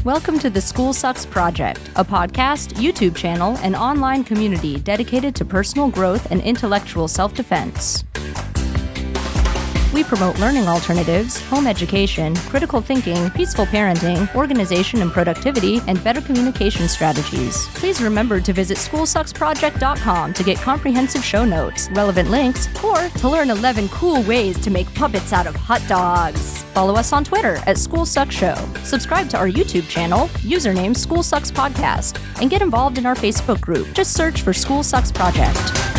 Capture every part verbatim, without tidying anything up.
Welcome to the School Sucks Project, a podcast, YouTube channel, and online community dedicated to personal growth and intellectual self-defense. We promote learning alternatives, home education, critical thinking, peaceful parenting, organization and productivity, and better communication strategies. Please remember to visit school sucks project dot com to get comprehensive show notes, relevant links, or to learn eleven cool ways to make puppets out of hot dogs. Follow us on Twitter at School Sucks Show. Subscribe to our YouTube channel, username School Sucks Podcast, and get involved in our Facebook group. Just search for School Sucks Project.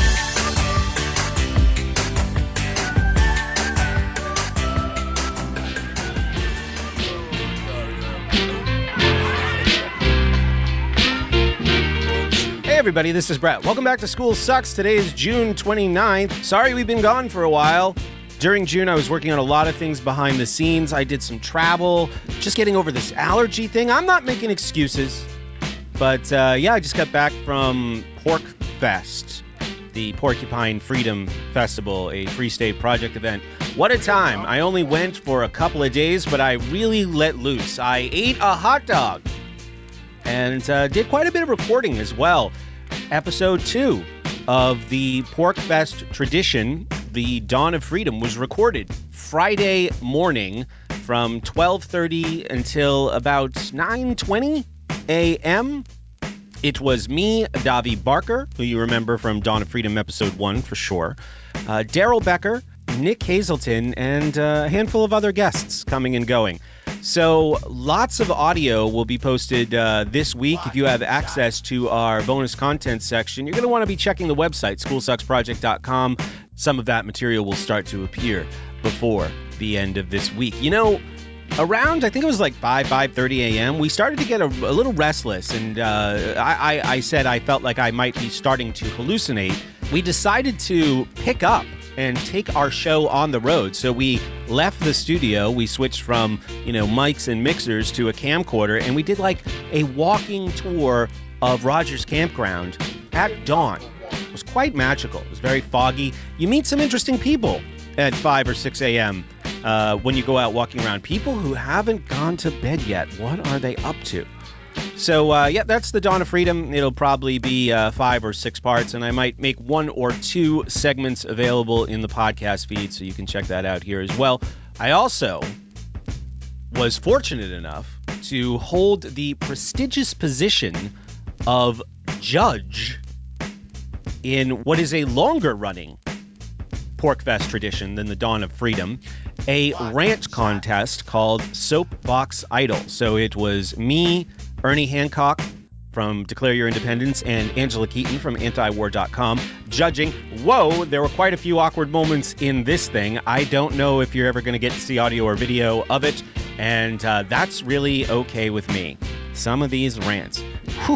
Hey everybody, this is Brett. Welcome back to School Sucks. Today is June twenty-ninth. Sorry we've been gone for a while. During June, I was working on a lot of things behind the scenes. I did some travel, just getting over this allergy thing. I'm not making excuses. But uh, yeah, I just got back from Pork Fest, the Porcupine Freedom Festival, a Free State Project event. What a time. I only went for a couple of days, but I really let loose. I ate a hot dog and uh, did quite a bit of recording as well. Episode two of the Pork Fest tradition, the Dawn of Freedom, was recorded Friday morning from twelve thirty until about nine twenty a.m. It was me, Davi Barker, who you remember from Dawn of Freedom episode one for sure, uh, Daryl Becker, Nick Hazelton, and uh, a handful of other guests coming and going. So lots of audio will be posted uh, this week. If you have access to our bonus content section, you're going to want to be checking the website, school sucks project dot com. Some of that material will start to appear before the end of this week. You know, around, I think it was like five, five thirty a.m., we started to get a, a little restless, and uh, I, I, I said I felt like I might be starting to hallucinate. We decided to pick up and take our show on the road. So we left the studio, we switched from, you know, mics and mixers to a camcorder, and we did like a walking tour of Rogers Campground at dawn. It was quite magical. It was very foggy. You meet some interesting people at five or six a.m. Uh, when you go out walking around. People who haven't gone to bed yet. What are they up to? So, uh, yeah, that's the Dawn of Freedom. It'll probably be uh, five or six parts, and I might make one or two segments available in the podcast feed, so you can check that out here as well. I also was fortunate enough to hold the prestigious position of judge in what is a longer-running Porkfest tradition than the Dawn of Freedom, a rant contest called Soapbox Idol. So it was me, Ernie Hancock from Declare Your Independence, and Angela Keaton from anti war dot com judging. Whoa, there were quite a few awkward moments in this thing. I don't know if you're ever going to get to see audio or video of it, and uh, that's really okay with me. Some of these rants, whew,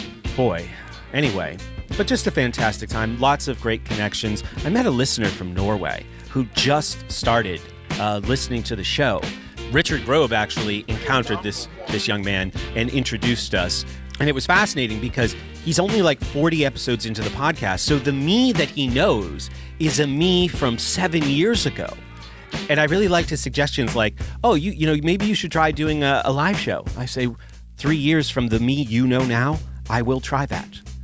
boy. Anyway, but just a fantastic time. Lots of great connections. I met a listener from Norway who just started uh, listening to the show. Richard Grove actually encountered this this young man and introduced us. And it was fascinating because he's only like forty episodes into the podcast. So the me that he knows is a me from seven years ago. And I really liked his suggestions like, oh, you you know, maybe you should try doing a, a live show. I say, three years from the me you know now, I will try that.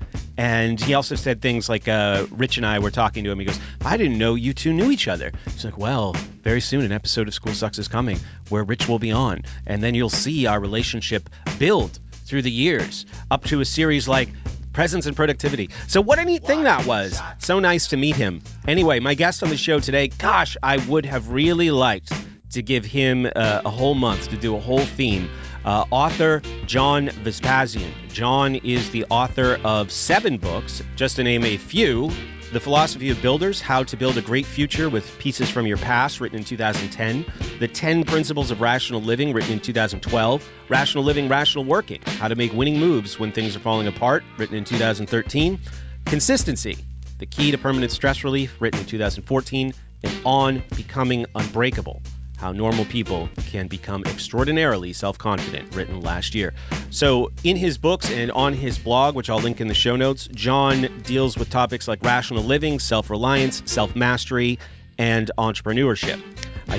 And he also said things like, uh, Rich and I were talking to him. He goes, I didn't know you two knew each other. He's like, well, very soon an episode of School Sucks is coming where Rich will be on. And then you'll see our relationship build through the years up to a series like Presence and Productivity. So what a neat thing that was. So nice to meet him. Anyway, my guest on the show today, gosh, I would have really liked to give him uh, a whole month to do a whole theme. Uh, author John Vespasian. John is the author of seven books, just to name a few. The Philosophy of Builders, How to Build a Great Future with Pieces from Your Past, written in two thousand ten. The ten Principles of Rational Living, written in two thousand twelve. Rational Living, Rational Working, How to Make Winning Moves When Things Are Falling Apart, written in two thousand thirteen. Consistency, The Key to Permanent Stress Relief, written in two thousand fourteen. And On Becoming Unbreakable, How Normal People Can Become Extraordinarily Self-Confident, written last year. So in his books and on his blog, which I'll link in the show notes, John deals with topics like rational living, self-reliance, self-mastery, and entrepreneurship. I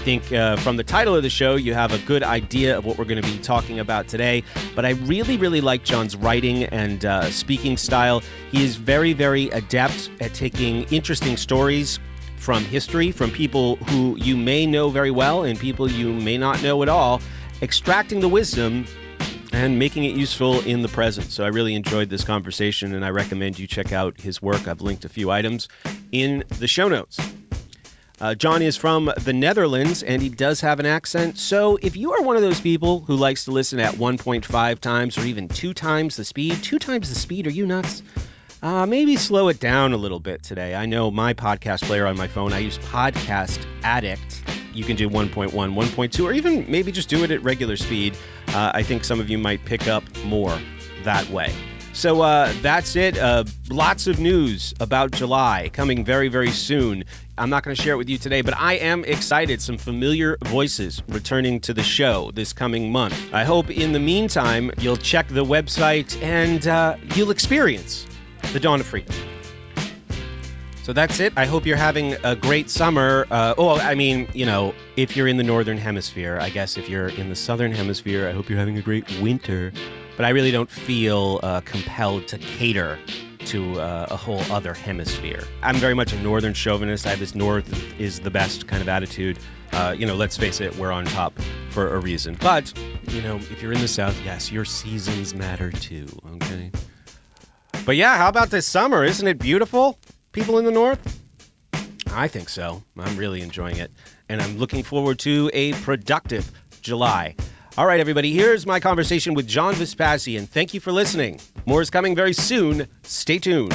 think uh, from the title of the show, you have a good idea of what we're going to be talking about today. But I really, really like John's writing and uh, speaking style. He is very, very adept at taking interesting stories from history, from people who you may know very well and people you may not know at all, extracting the wisdom and making it useful in the present. So I really enjoyed this conversation, and I recommend you check out his work. I've linked a few items in the show notes. Uh, John is from the Netherlands, and he does have an accent. So if you are one of those people who likes to listen at one point five times or even two times the speed, two times the speed, are you nuts? Uh, maybe slow it down a little bit today. I know my podcast player on my phone, I use Podcast Addict. You can do one point one, one point two, or even maybe just do it at regular speed. Uh, I think some of you might pick up more that way. So uh, that's it. Uh, lots of news about July coming very, very soon. I'm not going to share it with you today, but I am excited. Some familiar voices returning to the show this coming month. I hope in the meantime, you'll check the website and uh, you'll experience the dawn of freedom. So that's it. I hope you're having a great summer. Uh, oh, I mean, you know, if you're in the northern hemisphere, I guess if you're in the southern hemisphere, I hope you're having a great winter. But I really don't feel uh, compelled to cater to uh, a whole other hemisphere. I'm very much a northern chauvinist. I have this north is the best kind of attitude. Uh, you know, let's face it, we're on top for a reason. But, you know, if you're in the south, yes, your seasons matter too, okay? But yeah, how about this summer? Isn't it beautiful? People in the north? I think so. I'm really enjoying it. And I'm looking forward to a productive July. All right, everybody, here's my conversation with John Vespasian. Thank you for listening. More is coming very soon. Stay tuned.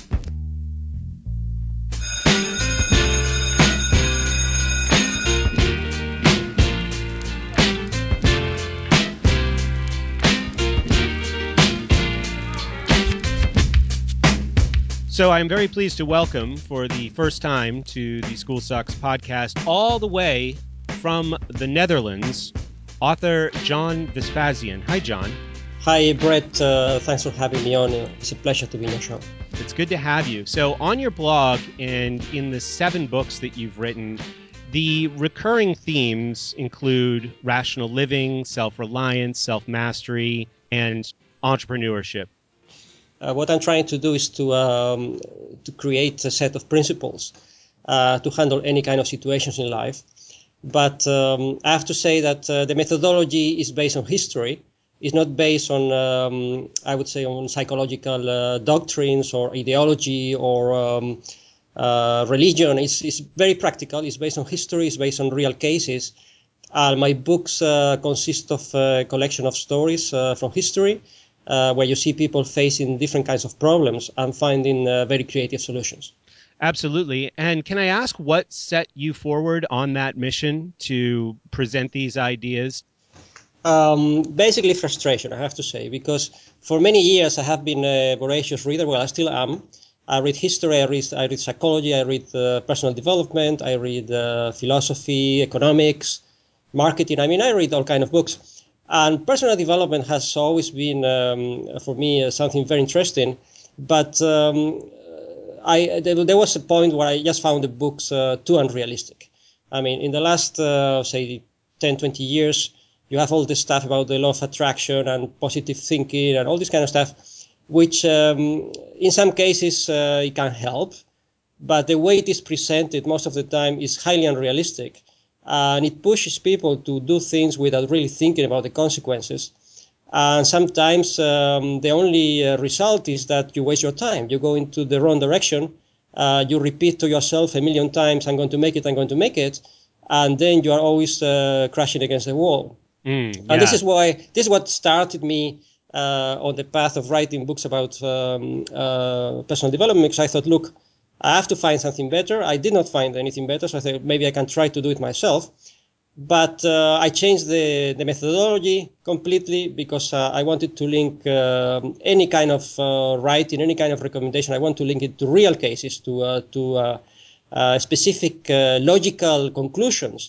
So I'm very pleased to welcome for the first time to the School Sucks podcast, all the way from the Netherlands, author John Vespasian. Hi, John. Hi, Brett. Uh, thanks for having me on. It's a pleasure to be on your show. It's good to have you. So on your blog and in the seven books that you've written, the recurring themes include rational living, self-reliance, self-mastery, and entrepreneurship. Uh, what I'm trying to do is to um, to create a set of principles uh, to handle any kind of situations in life. But um, I have to say that uh, the methodology is based on history. It's not based on, um, I would say, on psychological uh, doctrines or ideology or um, uh, religion. It's, it's very practical. It's based on history. It's based on real cases. Uh, my books uh, consist of a collection of stories uh, from history, uh, where you see people facing different kinds of problems and finding uh, very creative solutions. Absolutely. And can I ask what set you forward on that mission to present these ideas? Um, basically frustration, I have to say, because for many years I have been a voracious reader. Well, I still am. I read history, I read, I read psychology, I read uh, personal development, I read uh, philosophy, economics, marketing. I mean, I read all kinds of books. And personal development has always been, um, for me, uh, something very interesting. But um, I there, there was a point where I just found the books uh, too unrealistic. I mean, in the last, uh, say, ten, twenty years, you have all this stuff about the law of attraction and positive thinking and all this kind of stuff, which um, in some cases uh, it can help. But the way it is presented most of the time is highly unrealistic. Uh, and it pushes people to do things without really thinking about the consequences. And sometimes um, the only uh, result is that you waste your time. You go into the wrong direction. Uh, you repeat to yourself a million times, I'm going to make it, I'm going to make it. And then you are always uh, crashing against the wall. Mm, yeah. And this is why, this is what started me uh, on the path of writing books about um, uh, personal development. Because I thought, look, I have to find something better. I did not find anything better, so I thought maybe I can try to do it myself. But uh, I changed the, the methodology completely because uh, I wanted to link uh, any kind of uh, writing, any kind of recommendation. I want to link it to real cases, to uh, to uh, uh, specific uh, logical conclusions.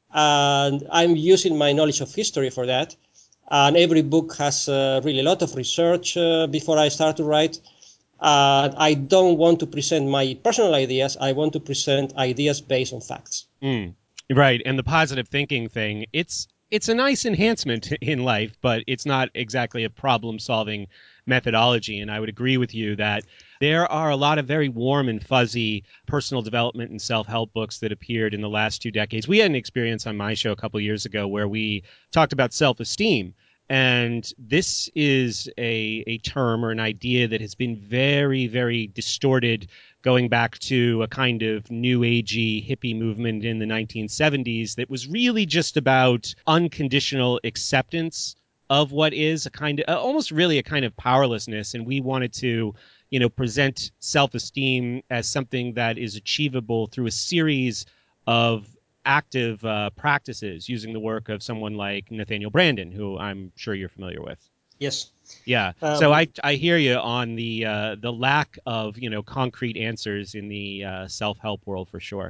And I'm using my knowledge of history for that. And every book has uh, really a lot of research uh, before I start to write. Uh, I don't want to present my personal ideas. I want to present ideas based on facts. Mm. Right. And the positive thinking thing, it's it's a nice enhancement in life, but it's not exactly a problem solving methodology. And I would agree with you that there are a lot of very warm and fuzzy personal development and self-help books that appeared in the last two decades. We had an experience on my show a couple of years ago where we talked about self-esteem. And this is a, a term or an idea that has been very, very distorted going back to a kind of new agey hippie movement in the nineteen seventies that was really just about unconditional acceptance of what is a kind of almost really a kind of powerlessness. And we wanted to, you know, present self-esteem as something that is achievable through a series of active uh, practices using the work of someone like Nathaniel Branden, who I'm sure you're familiar with. Yes. Yeah. Um, so I I hear you on the uh, the lack of, you know, concrete answers in the uh, self-help world for sure.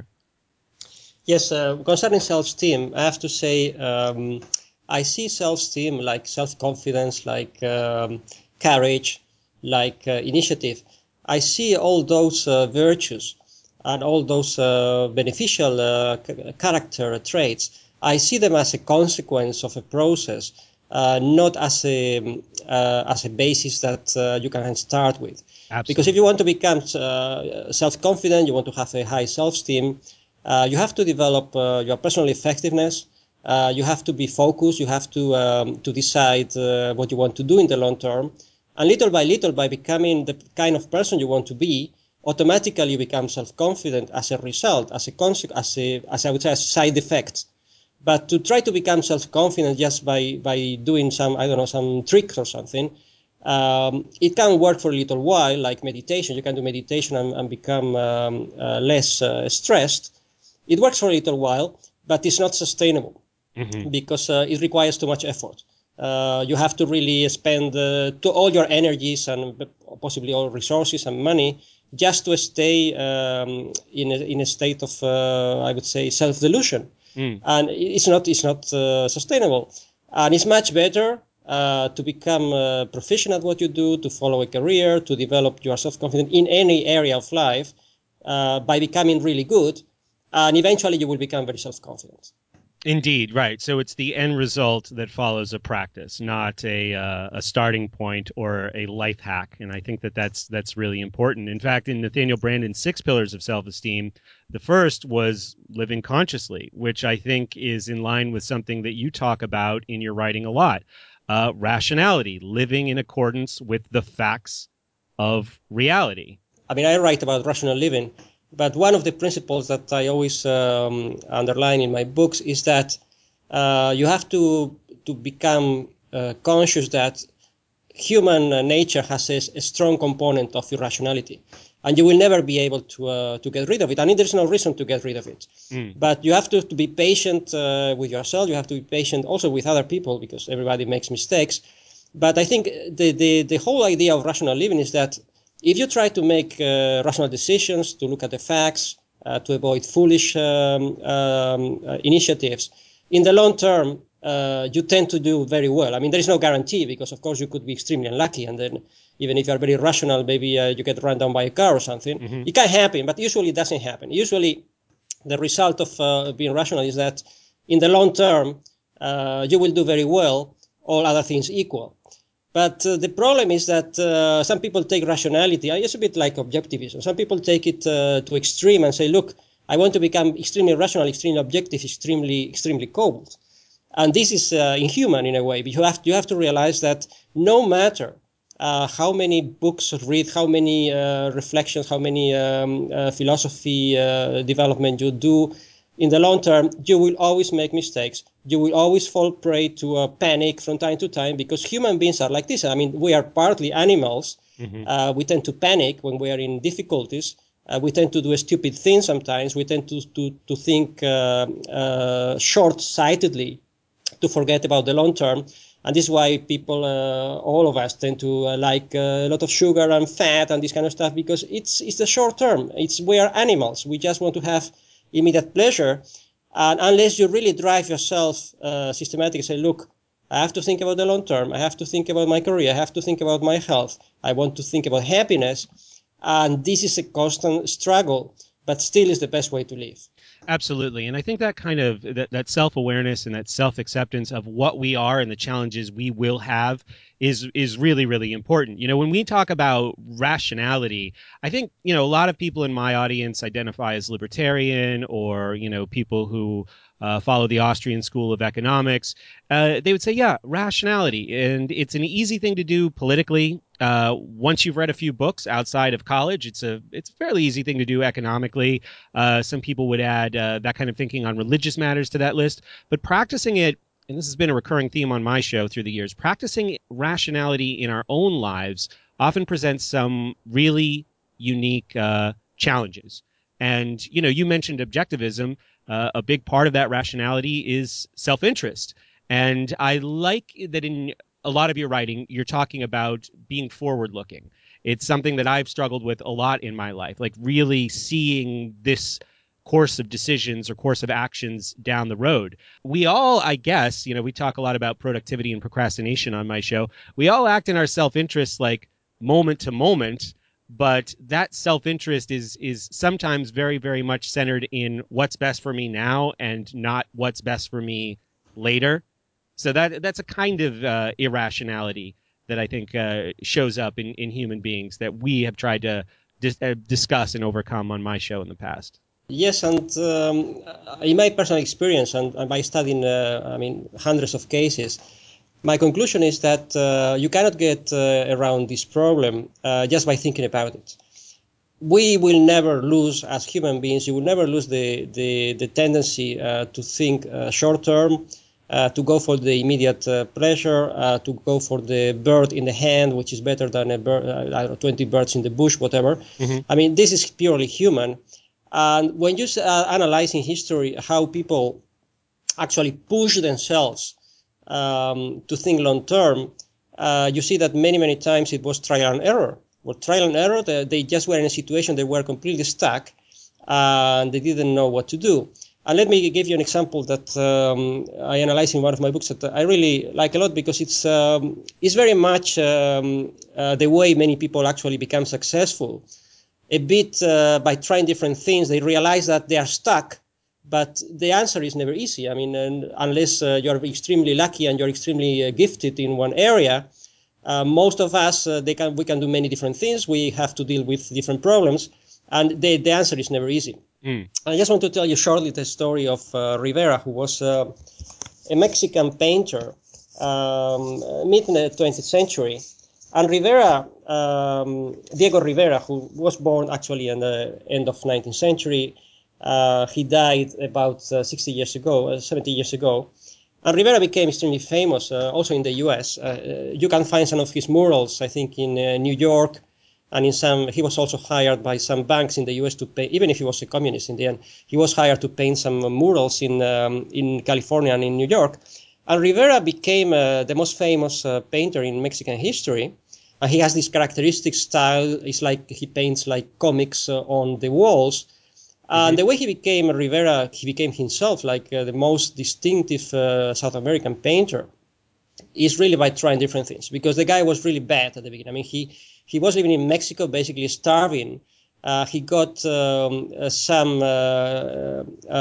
Yes, uh, concerning self-esteem, I have to say um, I see self-esteem like self-confidence, like um, courage, like uh, initiative. I see all those uh, virtues and all those uh, beneficial uh, character traits. I see them as a consequence of a process, uh, not as a uh, as a basis that uh, you can start with. Absolutely. Because if you want to become uh, self-confident, you want to have a high self-esteem, uh, you have to develop uh, your personal effectiveness. Uh, you have to be focused. You have to um, to decide uh, what you want to do in the long term, and little by little, by becoming the kind of person you want to be, automatically you become self-confident as a result, as a consequence, as a, as I would say, a side effect. But to try to become self-confident just by by doing some, I don't know, some tricks or something, um, it can work for a little while, like meditation. You can do meditation and, and become um, uh, less uh, stressed. It works for a little while, but it's not sustainable Mm-hmm. because uh, it requires too much effort. Uh, you have to really spend uh, to all your energies and possibly all resources and money just to stay um, in, a, in a state of, uh, I would say, self-delusion. Mm. And it's not, it's not uh, sustainable. And it's much better uh, to become uh, proficient at what you do, to follow a career, to develop your self-confidence in any area of life uh, by becoming really good. And eventually you will become very self-confident. Indeed, right. So it's the end result that follows a practice, not a uh, a starting point or a life hack. And I think that that's that's really important. In fact, in Nathaniel Branden's Six Pillars of Self-Esteem, the first was living consciously, which I think is in line with something that you talk about in your writing a lot. Uh, rationality, living in accordance with the facts of reality. I mean, I write about rational living, but one of the principles that I always um, underline in my books is that uh, you have to to become uh, conscious that human nature has a, a strong component of irrationality, and you will never be able to uh, to get rid of it. I mean, there's no reason to get rid of it, Mm. but you have to, to be patient uh, with yourself. You have to be patient also with other people because everybody makes mistakes. But I think the the, the whole idea of rational living is that if you try to make uh, rational decisions, to look at the facts, uh, to avoid foolish um, um, uh, initiatives, in the long term, uh, you tend to do very well. I mean, there is no guarantee because, of course, you could be extremely unlucky, and then even if you are very rational, maybe uh, you get run down by a car or something. Mm-hmm. It can happen, but usually it doesn't happen. Usually, the result of uh, being rational is that in the long term, uh, you will do very well, all other things equal. But uh, the problem is that uh, some people take rationality, it's a bit like objectivism. Some people take it uh, to extreme and say, look, I want to become extremely rational, extremely objective, extremely, extremely cold. And this is uh, inhuman in a way. But you have, you have to realize that no matter uh, how many books read, how many uh, reflections, how many um, uh, philosophy uh, development you do, in the long term, you will always make mistakes. You will always fall prey to uh, panic from time to time because human beings are like this. I mean, we are partly animals. Mm-hmm. Uh, we tend to panic when we are in difficulties. Uh, we tend to do a stupid thing sometimes. We tend to, to, to think uh, uh, short-sightedly, to forget about the long term. And this is why people, uh, all of us, tend to uh, like uh, a lot of sugar and fat and this kind of stuff because it's it's the short term. It's we are animals. We just want to have immediate pleasure. And unless you really drive yourself uh, systematically, say, look, I have to think about the long term. I have to think about my career. I have to think about my health. I want to think about happiness. And this is a constant struggle, but still is the best way to live. Absolutely. And I think that kind of that, that self-awareness and that self-acceptance of what we are and the challenges we will have is is really, really important. You know, when we talk about rationality, I think, you know, a lot of people in my audience identify as libertarian or, you know, people who uh, follow the Austrian school of economics. Uh, they would say, yeah, rationality. And it's an easy thing to do politically. Uh, once you've read a few books outside of college, it's a it's a fairly easy thing to do economically. Uh, some people would add uh, that kind of thinking on religious matters to that list, but practicing it, and this has been a recurring theme on my show through the years, practicing rationality in our own lives often presents some really unique uh, challenges. And, you know, you mentioned objectivism. Uh, a big part of that rationality is self-interest. And I like that in a lot of your writing, you're talking about being forward-looking. It's something that I've struggled with a lot in my life, like really seeing this course of decisions or course of actions down the road. We all, I guess, you know, we talk a lot about productivity and procrastination on my show. We all act in our self-interest like moment to moment, but that self-interest is is sometimes very, very much centered in what's best for me now and not what's best for me later. So that that's a kind of uh, irrationality that I think uh, shows up in, in human beings that we have tried to dis- uh, discuss and overcome on my show in the past. Yes, and um, in my personal experience and, and by studying, uh, I mean, hundreds of cases, my conclusion is that uh, you cannot get uh, around this problem uh, just by thinking about it. We will never lose, as human beings, you will never lose the, the, the tendency uh, to think uh, short term, uh, to go for the immediate uh, pleasure, uh, to go for the bird in the hand, which is better than a bird, uh, I don't know, twenty birds in the bush, whatever. Mm-hmm. I mean, this is purely human. And when you uh, analyze in history how people actually push themselves um, to think long term, uh, you see that many, many times it was trial and error. Well, trial and error, they, they just were in a situation they were completely stuck and they didn't know what to do. And let me give you an example that um, I analyze in one of my books that I really like a lot because it's um, it's very much um, uh, the way many people actually become successful. A bit uh, by trying different things, they realize that they are stuck, but the answer is never easy. I mean, unless uh, you're extremely lucky and you're extremely uh, gifted in one area, uh, most of us, uh, they can we can do many different things. We have to deal with different problems, and the, the answer is never easy. Mm. I just want to tell you shortly the story of uh, Rivera, who was uh, a Mexican painter, um, mid twentieth century. And Rivera, um, Diego Rivera, who was born actually in the end of nineteenth century, uh, he died about uh, sixty years ago, uh, seventy years ago. And Rivera became extremely famous, uh, also in the U S. Uh, you can find some of his murals, I think, in uh, New York, and in some. He was also hired by some banks in the U S to paint, even if he was a communist in the end. He was hired to paint some murals in um, in California and in New York. And Rivera became uh, the most famous uh, painter in Mexican history. Uh, he has this characteristic style. It's like he paints like comics uh, on the walls. Mm-hmm. And the way he became Rivera, he became himself like uh, the most distinctive uh, South American painter is really by trying different things. Because the guy was really bad at the beginning. I mean, he, he was living in Mexico, basically starving. Uh, he got um, uh, some uh,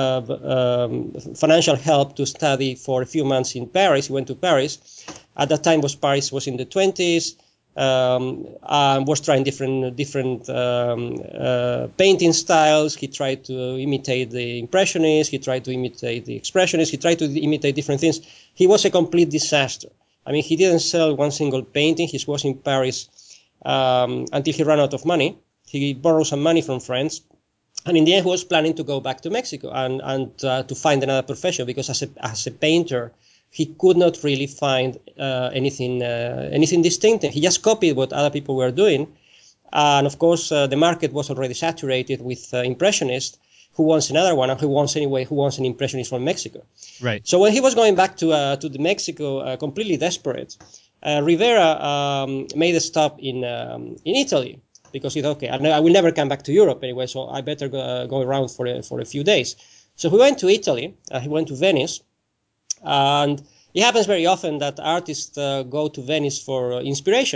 uh, um, financial help to study for a few months in Paris. He went to Paris. At that time, was Paris was in the twenties. Um, uh, was trying different different um, uh, painting styles. He tried to imitate the Impressionists. He tried to imitate the Expressionists. He tried to imitate different things. He was a complete disaster. I mean, he didn't sell one single painting. He was in Paris um, until he ran out of money. He borrowed some money from friends. And in the end, he was planning to go back to Mexico and, and uh, to find another profession because as a, as a painter, he could not really find uh, anything uh, anything distinctive. He just copied what other people were doing. And of course, uh, the market was already saturated with uh, Impressionists. Who wants another one? And who wants anyway? Who wants an Impressionist from Mexico? Right. So when he was going back to uh, to the Mexico, uh, completely desperate, uh, Rivera um, made a stop in um, in Italy because he thought, okay, I will never come back to Europe anyway, so I better go, uh, go around for a, for a few days. So he went to Italy. Uh, he went to Venice. And it happens very often that artists uh, go to Venice for uh, inspiration.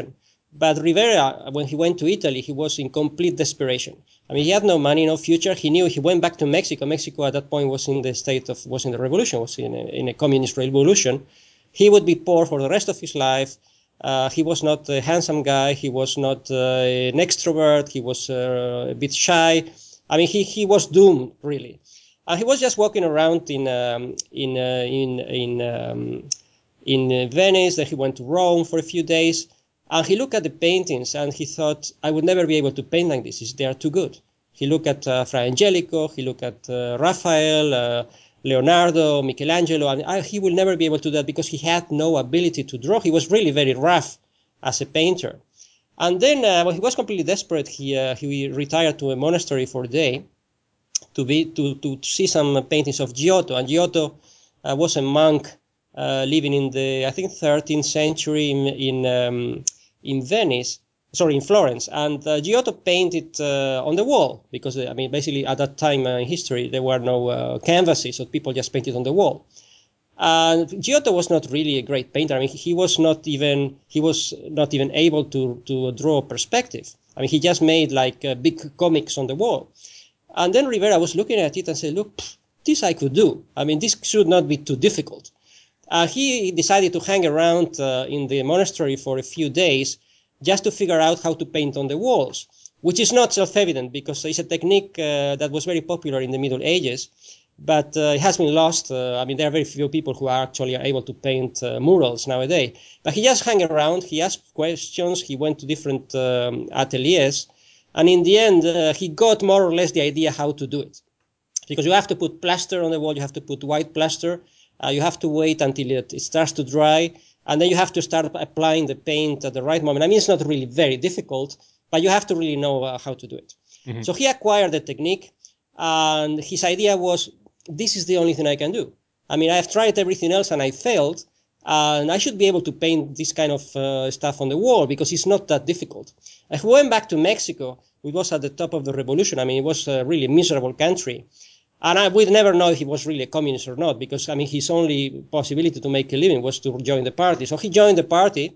But Rivera, when he went to Italy, he was in complete desperation. I mean, he had no money, no future. He knew he went back to Mexico. Mexico at that point was in the state of, was in the revolution, was in a, in a communist revolution. He would be poor for the rest of his life. Uh, he was not a handsome guy. He was not uh, an extrovert. He was uh, a bit shy. I mean, he, he was doomed, really. And he was just walking around in um, in uh, in in um, in uh, Venice. Then he went to Rome for a few days, and he looked at the paintings and he thought, I would never be able to paint like this. They are too good. He looked at uh, Fra Angelico. He looked at uh, Raphael, uh, Leonardo, Michelangelo, and I, he will never be able to do that because he had no ability to draw. He was really very rough as a painter. And then uh, when he was completely desperate, he uh, he retired to a monastery for a day to be to, to see some paintings of Giotto. And Giotto uh, was a monk uh, living in the, I think, thirteenth century in in, um, in Venice, sorry, in Florence. And uh, Giotto painted uh, on the wall because, I mean, basically at that time uh, in history there were no uh, canvases, so people just painted on the wall. And Giotto was not really a great painter. I mean, he was not even he was not even able to to draw perspective. I mean, he just made like uh, big comics on the wall. And then Rivera was looking at it and said, look, pff, this I could do. I mean, this should not be too difficult. Uh, he decided to hang around uh, in the monastery for a few days just to figure out how to paint on the walls, which is not self-evident because it's a technique uh, that was very popular in the Middle Ages, but uh, it has been lost. Uh, I mean, there are very few people who are actually able to paint uh, murals nowadays. But he just hung around, he asked questions, he went to different um, ateliers, and in the end, uh, he got more or less the idea how to do it. Because you have to put plaster on the wall, you have to put white plaster, uh, you have to wait until it, it starts to dry, and then you have to start applying the paint at the right moment. I mean, it's not really very difficult, but you have to really know uh, how to do it. Mm-hmm. So he acquired the technique, and his idea was, this is the only thing I can do. I mean, I've tried everything else and I failed, and I should be able to paint this kind of uh, stuff on the wall because it's not that difficult. I went back to Mexico, which was at the top of the revolution. I mean, it was a really miserable country. And I would never know if he was really a communist or not, because, I mean, his only possibility to make a living was to join the party. So he joined the party,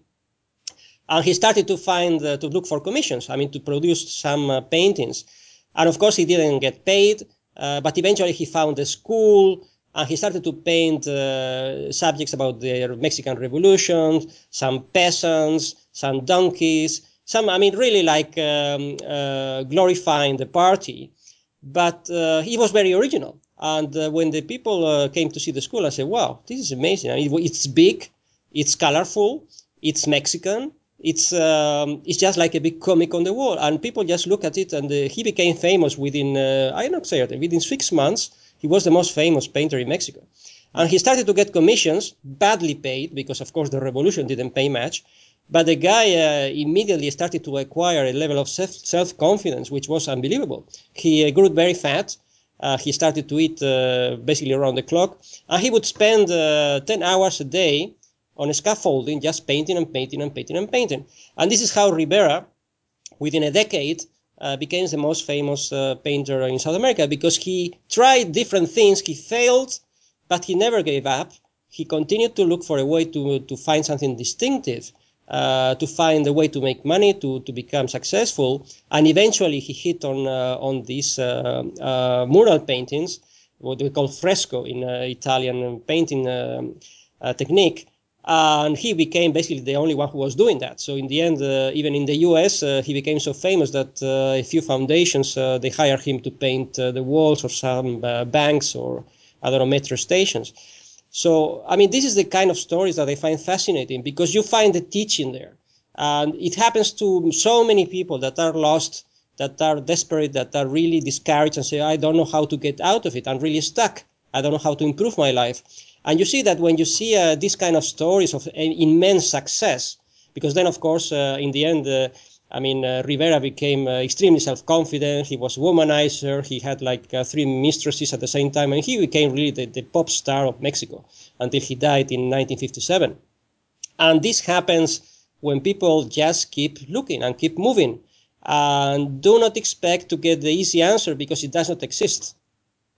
and he started to find, uh, to look for commissions, I mean, to produce some uh, paintings. And of course, he didn't get paid, uh, but eventually he found a school, and he started to paint uh, subjects about the Mexican Revolution, some peasants, some donkeys, some, I mean, really like um, uh, glorifying the party. But uh, he was very original. And uh, when the people uh, came to see the school, I said, wow, this is amazing. I mean, it's big, it's colorful, it's Mexican, it's um, it's just like a big comic on the wall. And people just look at it, and uh, he became famous within, uh, I don't say it, within six months, he was the most famous painter in Mexico. And he started to get commissions, badly paid, because of course the revolution didn't pay much. But the guy uh, immediately started to acquire a level of self, self-confidence, which was unbelievable. He uh, grew very fat. Uh, he started to eat uh, basically around the clock. And he would spend uh, ten hours a day on a scaffolding, just painting and painting and painting and painting. And this is how Rivera, within a decade, uh, became the most famous uh, painter in South America, because he tried different things. He failed, but he never gave up. He continued to look for a way to, to find something distinctive. Uh, to find a way to make money, to, to become successful, and eventually he hit on uh, on these uh, uh, mural paintings, what we call fresco in uh, Italian painting um, uh, technique, and he became basically the only one who was doing that. So in the end, uh, even in the U S, uh, he became so famous that uh, a few foundations, uh, they hired him to paint uh, the walls of some uh, banks or, I don't know, metro stations. So, I mean, this is the kind of stories that I find fascinating, because you find the teaching there. And it happens to so many people that are lost, that are desperate, that are really discouraged and say, I don't know how to get out of it. I'm really stuck. I don't know how to improve my life. And you see that when you see uh, these kind of stories of uh, immense success, because then, of course, uh, in the end, uh, I mean, uh, Rivera became uh, extremely self-confident. He was a womanizer. He had like uh, three mistresses at the same time. And he became really the, the pop star of Mexico until he died in nineteen fifty-seven. And this happens when people just keep looking and keep moving and do not expect to get the easy answer, because it does not exist.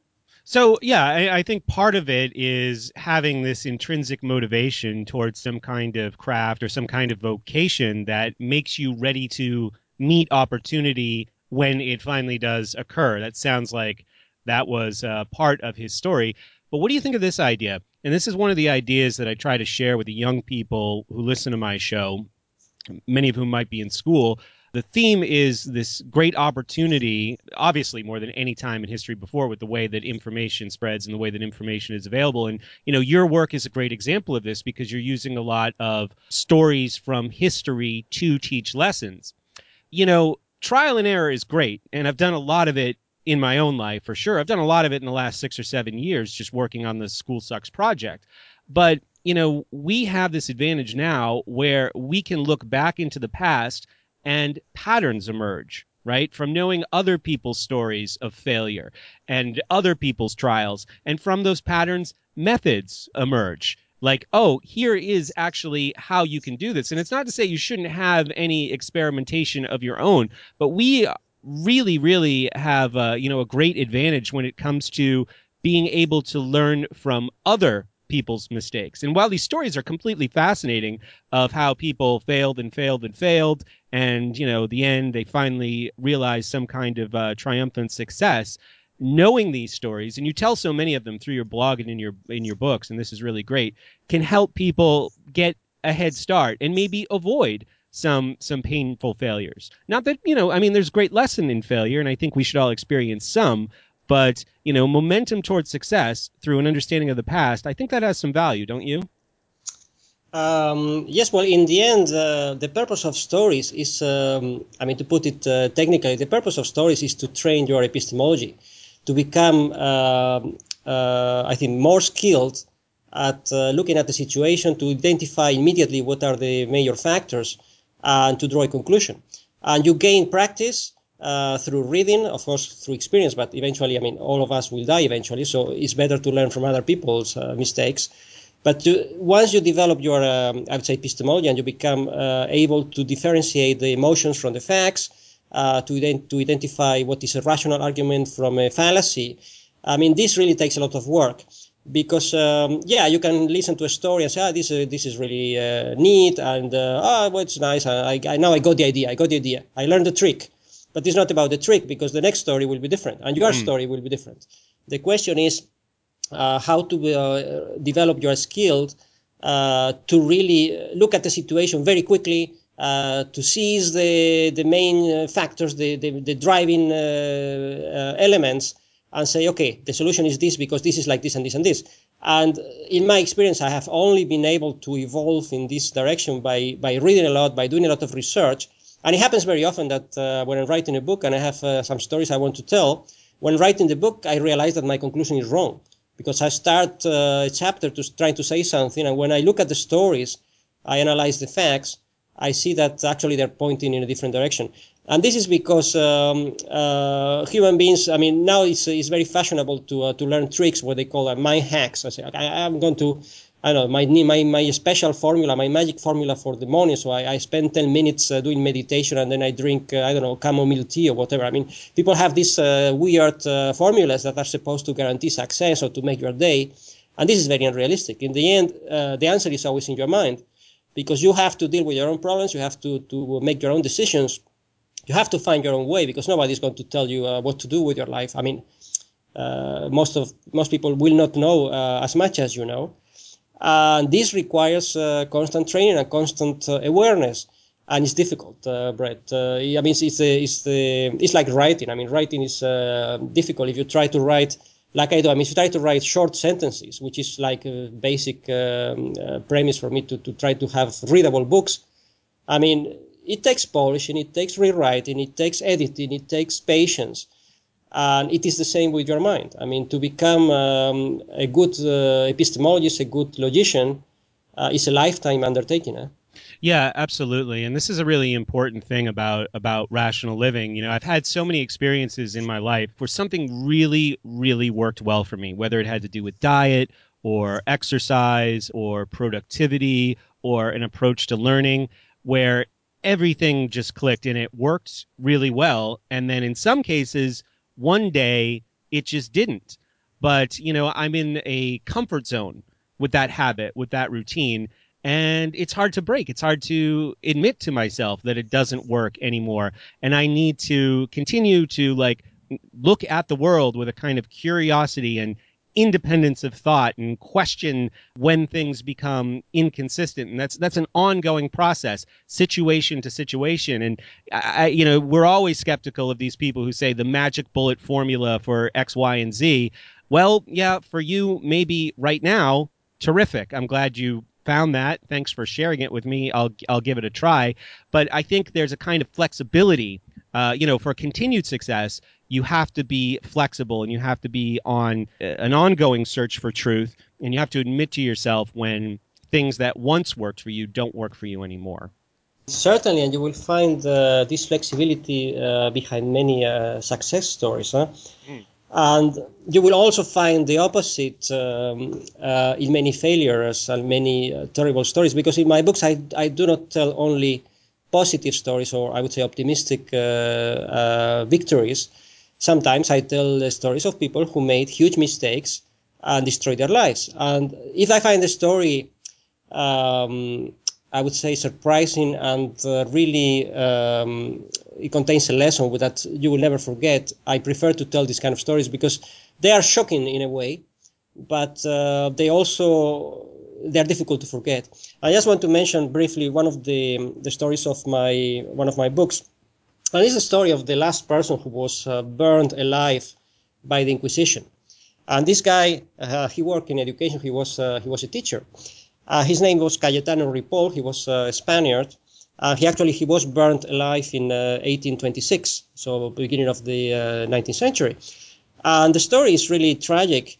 So, yeah, I, I think part of it is having this intrinsic motivation towards some kind of craft or some kind of vocation that makes you ready to meet opportunity when it finally does occur. That sounds like that was uh, part of his story. But what do you think of this idea? And this is one of the ideas that I try to share with the young people who listen to my show, many of whom might be in school. The theme is this great opportunity, obviously more than any time in history before, with the way that information spreads and the way that information is available. And, you know, your work is a great example of this because you're using a lot of stories from history to teach lessons. You know, trial and error is great, and I've done a lot of it in my own life, for sure. I've done a lot of it in the last six or seven years just working on the School Sucks project. But, you know, we have this advantage now where we can look back into the past and patterns emerge, right? From knowing other people's stories of failure and other people's trials. And from those patterns, methods emerge. Like, oh, here is actually how you can do this. And it's not to say you shouldn't have any experimentation of your own, but we really, really have, uh, you know, a great advantage when it comes to being able to learn from other people's mistakes. And while these stories are completely fascinating of how people failed and failed and failed, and, you know, the end, they finally realized some kind of uh, triumphant success, knowing these stories, and you tell so many of them through your blog and in your in your books, and this is really great, can help people get a head start and maybe avoid some some painful failures. Not that, you know, I mean, there's great lesson in failure, and I think we should all experience some, but, you know, momentum towards success through an understanding of the past, I think that has some value, don't you? Um, yes, well, in the end, uh, the purpose of stories is, um, I mean, to put it uh, technically, the purpose of stories is to train your epistemology, to become, uh, uh, I think, more skilled at uh, looking at the situation, to identify immediately what are the major factors, uh, and to draw a conclusion. And you gain practice uh, through reading, of course, through experience, but eventually, I mean, all of us will die eventually, so it's better to learn from other people's uh, mistakes. But to, once you develop your, um, I would say, epistemology, and you become uh, able to differentiate the emotions from the facts, uh, to, ident- to identify what is a rational argument from a fallacy, I mean, this really takes a lot of work. Because, um, yeah, you can listen to a story and say, ah, this, uh, this is really uh, neat, and, uh, ah, well, it's nice, I, I, now I got the idea, I got the idea, I learned the trick. But it's not about the trick, because the next story will be different, and your mm. story will be different. The question is, Uh, how to uh, develop your skills uh, to really look at the situation very quickly, uh, to seize the the main factors, the the, the driving uh, uh, elements, and say, okay, the solution is this because this is like this and this and this. And in my experience, I have only been able to evolve in this direction by by reading a lot, by doing a lot of research. And it happens very often that uh, when I'm writing a book and I have uh, some stories I want to tell, when writing the book, I realize that my conclusion is wrong. Because I start uh, a chapter to trying to say something, and when I look at the stories, I analyze the facts, I see that actually they're pointing in a different direction. And this is because um, uh, human beings, I mean, now it's, it's very fashionable to uh, to learn tricks, what they call uh, mind hacks. I say, okay, I'm going to, I don't know, my, my, my special formula, my magic formula for the morning. So I, I spend ten minutes uh, doing meditation, and then I drink, uh, I don't know, chamomile tea or whatever. I mean, people have these uh, weird uh, formulas that are supposed to guarantee success or to make your day. And this is very unrealistic. In the end, uh, the answer is always in your mind, because you have to deal with your own problems. You have to, to make your own decisions. You have to find your own way, because nobody's going to tell you uh, what to do with your life. I mean, uh, most of most people will not know uh, as much as you know. And this requires uh, constant training and constant uh, awareness, and it's difficult, uh, Brett. Uh, I mean, it's it's, it's the it's like writing. I mean, writing is uh, difficult if you try to write like I do. I mean, if you try to write short sentences, which is like a basic um, uh, premise for me to to try to have readable books. I mean, it takes polishing, it takes rewriting, it takes editing, it takes patience. And it is the same with your mind. I mean, to become um, a good uh, epistemologist, a good logician, uh, is a lifetime undertaking. Eh? Yeah, absolutely. And this is a really important thing about about rational living. You know, I've had so many experiences in my life where something really, really worked well for me, whether it had to do with diet or exercise or productivity or an approach to learning, where everything just clicked and it worked really well. And then in some cases, one day it just didn't. but, you know, I'm in a comfort zone with that habit, with that routine. And it's hard to break. It's hard to admit to myself that it doesn't work anymore. And I need to continue to like look at the world with a kind of curiosity and independence of thought and question when things become inconsistent. And that's that's an ongoing process, situation to situation. And I, you know, we're always skeptical of these people who say the magic bullet formula for X, Y, and Z. Well, yeah, for you, maybe right now, terrific. I'm glad you found that. Thanks for sharing it with me. I'll I'll give it a try. But I think there's a kind of flexibility. Uh, you know, for continued success, you have to be flexible and you have to be on an ongoing search for truth. And you have to admit to yourself when things that once worked for you don't work for you anymore. Certainly, and you will find uh, this flexibility uh, behind many uh, success stories. Huh? Mm. And you will also find the opposite um, uh, in many failures and many uh, terrible stories, because in my books I, I do not tell only positive stories, or I would say optimistic uh, uh, victories. Sometimes I tell the stories of people who made huge mistakes and destroyed their lives. And if I find the story, um, I would say, surprising and uh, really um, it contains a lesson that you will never forget, I prefer to tell these kind of stories because they are shocking in a way, but uh, they also they are difficult to forget. I just want to mention briefly one of the the stories of my one of my books, and it's a story of the last person who was uh, burned alive by the Inquisition. And this guy, uh, he worked in education. He was uh, he was a teacher. Uh, his name was Cayetano Ripoll. He was uh, a Spaniard. Uh, he actually he was burned alive in uh, eighteen twenty-six, so beginning of the uh, nineteenth century. And the story is really tragic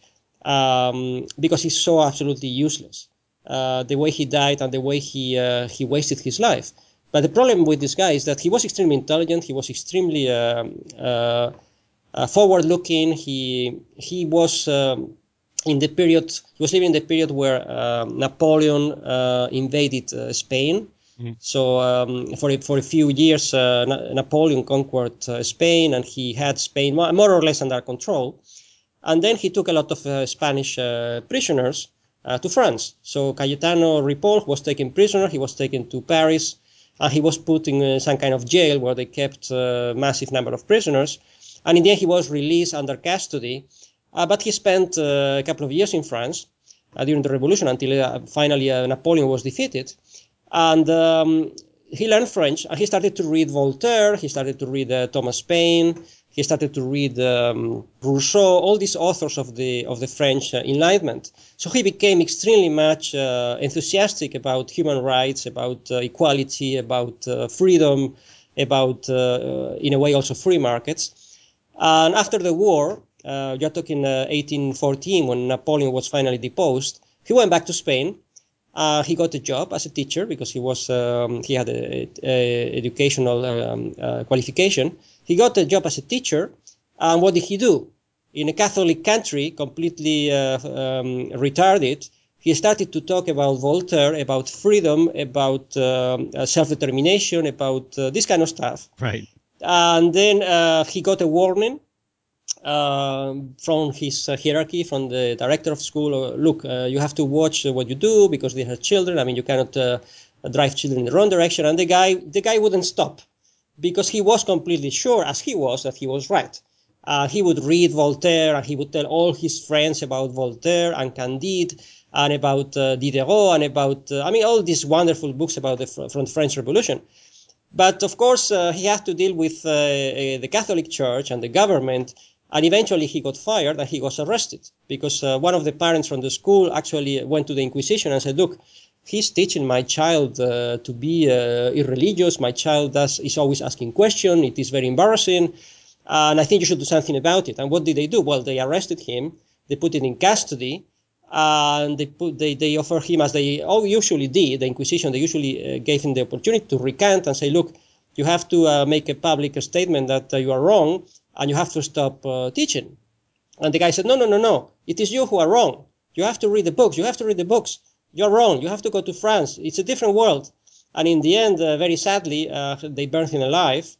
um, because he's so absolutely useless. Uh, the way he died and the way he uh, he wasted his life. But the problem with this guy is that he was extremely intelligent. He was extremely um, uh, uh, forward-looking. He he was. Um, In the period, he was living in the period where uh, Napoleon uh, invaded uh, Spain. Mm-hmm. So um, for a, for a few years, uh, Na- Napoleon conquered uh, Spain, and he had Spain more, more or less under control. And then he took a lot of uh, Spanish uh, prisoners uh, to France. So Cayetano Ripoll was taken prisoner. He was taken to Paris. Uh, he was put in uh, some kind of jail where they kept a massive number of prisoners. And in the end, he was released under custody. Uh, but he spent uh, a couple of years in France uh, during the revolution until uh, finally uh, Napoleon was defeated. And um, he learned French, and he started to read Voltaire, he started to read uh, Thomas Paine, he started to read um, Rousseau, all these authors of the of the French uh, Enlightenment. So he became extremely much uh, enthusiastic about human rights, about uh, equality, about uh, freedom, about, uh, in a way, also free markets. And after the war, Uh, you're talking uh, eighteen fourteen, when Napoleon was finally deposed. He went back to Spain. Uh, he got a job as a teacher because he was um, he had a, a educational um, uh, qualification. He got a job as a teacher, and what did he do? In a Catholic country, completely uh, um, retarded, he started to talk about Voltaire, about freedom, about um, uh, self-determination, about uh, this kind of stuff. Right. And then uh, he got a warning Uh, from his uh, hierarchy, from the director of school. Uh, look, uh, you have to watch uh, what you do because they have children. I mean, you cannot uh, drive children in the wrong direction. And the guy, the guy wouldn't stop because he was completely sure, as he was, that he was right. Uh, he would read Voltaire, and he would tell all his friends about Voltaire and Candide and about uh, Diderot and about, uh, I mean, all these wonderful books about the from the French Revolution. But of course, uh, he had to deal with uh, uh, the Catholic Church and the government. And eventually he got fired and he was arrested because uh, one of the parents from the school actually went to the Inquisition and said, look, he's teaching my child uh, to be uh, irreligious. My child does, is always asking questions. It is very embarrassing. And I think you should do something about it. And what did they do? Well, they arrested him. They put him in custody. And they put they, they offer him, as they all usually did, the Inquisition, they usually uh, gave him the opportunity to recant and say, look, you have to uh, make a public statement that uh, you are wrong, and you have to stop uh, teaching. And the guy said, no, no, no, no. It is you who are wrong. You have to read the books. You have to read the books. You're wrong. You have to go to France. It's a different world. And in the end, uh, very sadly, uh, they burned him alive.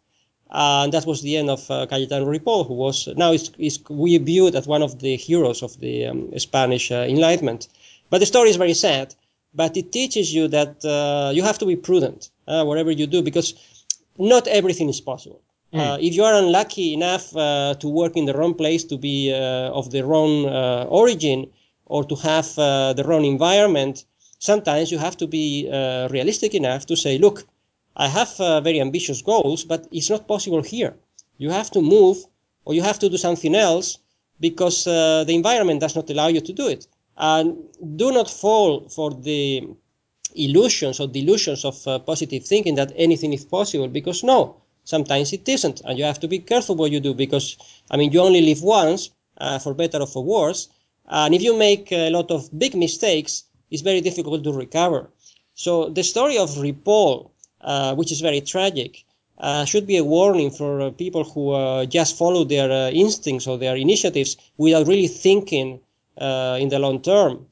Uh, and that was the end of uh, Cayetano Ripoll, who was now is, is we viewed as one of the heroes of the um, Spanish uh, Enlightenment. But the story is very sad. But it teaches you that uh, you have to be prudent uh, whatever you do, because not everything is possible. Mm. Uh, if you are unlucky enough uh, to work in the wrong place, to be uh, of the wrong uh, origin, or to have uh, the wrong environment, sometimes you have to be uh, realistic enough to say, look, I have uh, very ambitious goals, but it's not possible here. You have to move, or you have to do something else, because uh, the environment does not allow you to do it. And do not fall for the illusions or delusions of uh, positive thinking that anything is possible, because no, sometimes it isn't, and you have to be careful what you do, because I mean you only live once, uh, for better or for worse, and if you make a lot of big mistakes, it's very difficult to recover. So the story of Ripoll, uh, which is very tragic, uh, should be a warning for uh, people who uh, just follow their uh, instincts or their initiatives without really thinking uh, in the long term.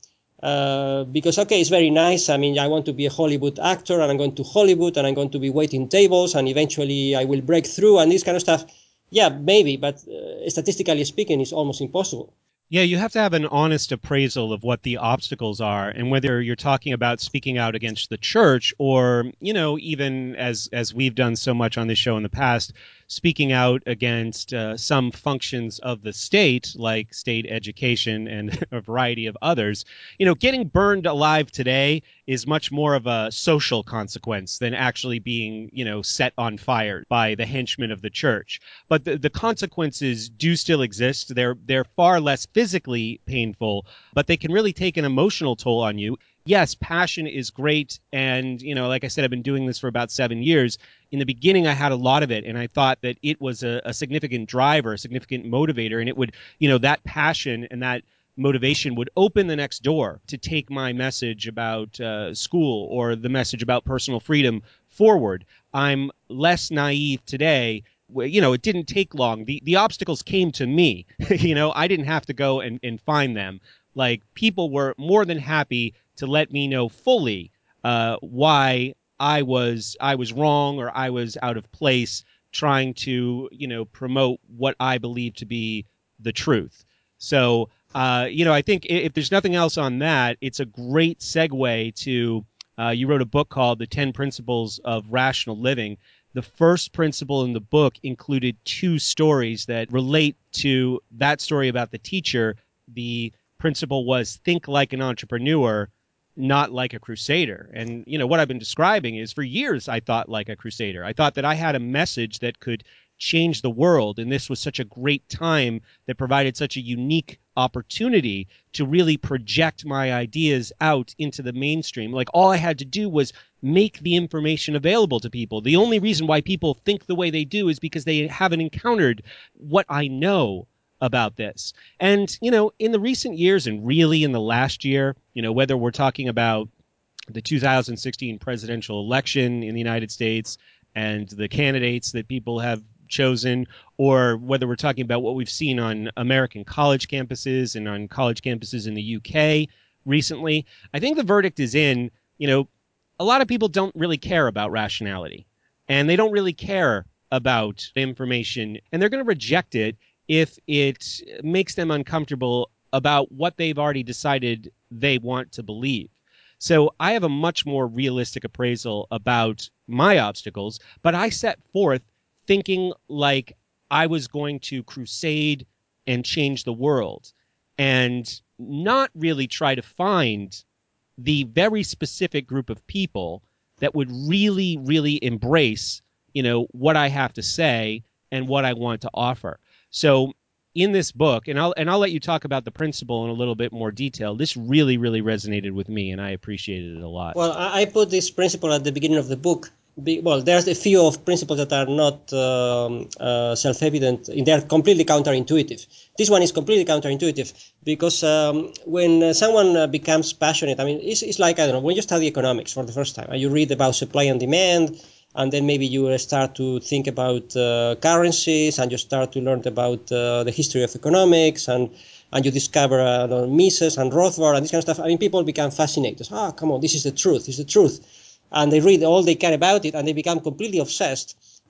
Uh, because, okay, it's very nice. I mean, I want to be a Hollywood actor, and I'm going to Hollywood, and I'm going to be waiting tables, and eventually I will break through, and this kind of stuff. Yeah, maybe, but uh, statistically speaking, it's almost impossible. Yeah, you have to have an honest appraisal of what the obstacles are, and whether you're talking about speaking out against the church, or, you know, even as as we've done so much on this show in the past, speaking out against uh, some functions of the state, like state education and a variety of others. You know, getting burned alive today is much more of a social consequence than actually being, you know, set on fire by the henchmen of the church. But the, the consequences do still exist. They're they're far less physically painful, but they can really take an emotional toll on you. Yes, passion is great. And, you know, like I said, I've been doing this for about seven years. In the beginning, I had a lot of it, and I thought that it was a, a significant driver, a significant motivator. And it would, you know, that passion and that motivation would open the next door to take my message about uh, school or the message about personal freedom forward. I'm less naive today. You know, it didn't take long. The the obstacles came to me. You know, I didn't have to go and, and find them. Like, people were more than happy to let me know fully uh, why I was I was wrong, or I was out of place trying to, you know, promote what I believe to be the truth. So, uh, you know, I think if there's nothing else on that, it's a great segue to, uh, you wrote a book called The ten Principles of Rational Living. The first principle in the book included two stories that relate to that story about the teacher. The principle was think like an entrepreneur, not like a crusader. And, you know, what I've been describing is, for years, I thought like a crusader. I thought that I had a message that could change the world. And this was such a great time that provided such a unique opportunity to really project my ideas out into the mainstream. Like, all I had to do was make the information available to people. The only reason why people think the way they do is because they haven't encountered what I know about this. And, you know, in the recent years, and really in the last year, you know, whether we're talking about the two thousand sixteen presidential election in the United States and the candidates that people have chosen, or whether we're talking about what we've seen on American college campuses and on college campuses in the U K recently, I think the verdict is in. You know, a lot of people don't really care about rationality, and they don't really care about information, and they're going to reject it if it makes them uncomfortable about what they've already decided they want to believe. So I have a much more realistic appraisal about my obstacles, but I set forth thinking like I was going to crusade and change the world, and not really try to find the very specific group of people that would really, really embrace, you know, what I have to say and what I want to offer. So in this book, and I'll and I'll let you talk about the principle in a little bit more detail, this really, really resonated with me, and I appreciated it a lot. Well, I put this principle at the beginning of the book. Well, there's a few of principles that are not um, uh, self-evident. They're completely counterintuitive. This one is completely counterintuitive because um, when someone uh, becomes passionate, I mean, it's, it's like, I don't know, when you study economics for the first time and you read about supply and demand, and then maybe you start to think about uh, currencies, and you start to learn about uh, the history of economics, and and you discover uh, Mises and Rothbard and this kind of stuff. I mean, people become fascinated. Ah, come on, this is the truth, this is the truth. And they read all they can about it, and they become completely obsessed.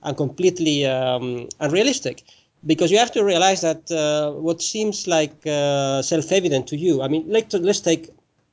and completely um, unrealistic. Because you have to realize that uh, what seems like uh, self-evident to you, I mean, let, let's take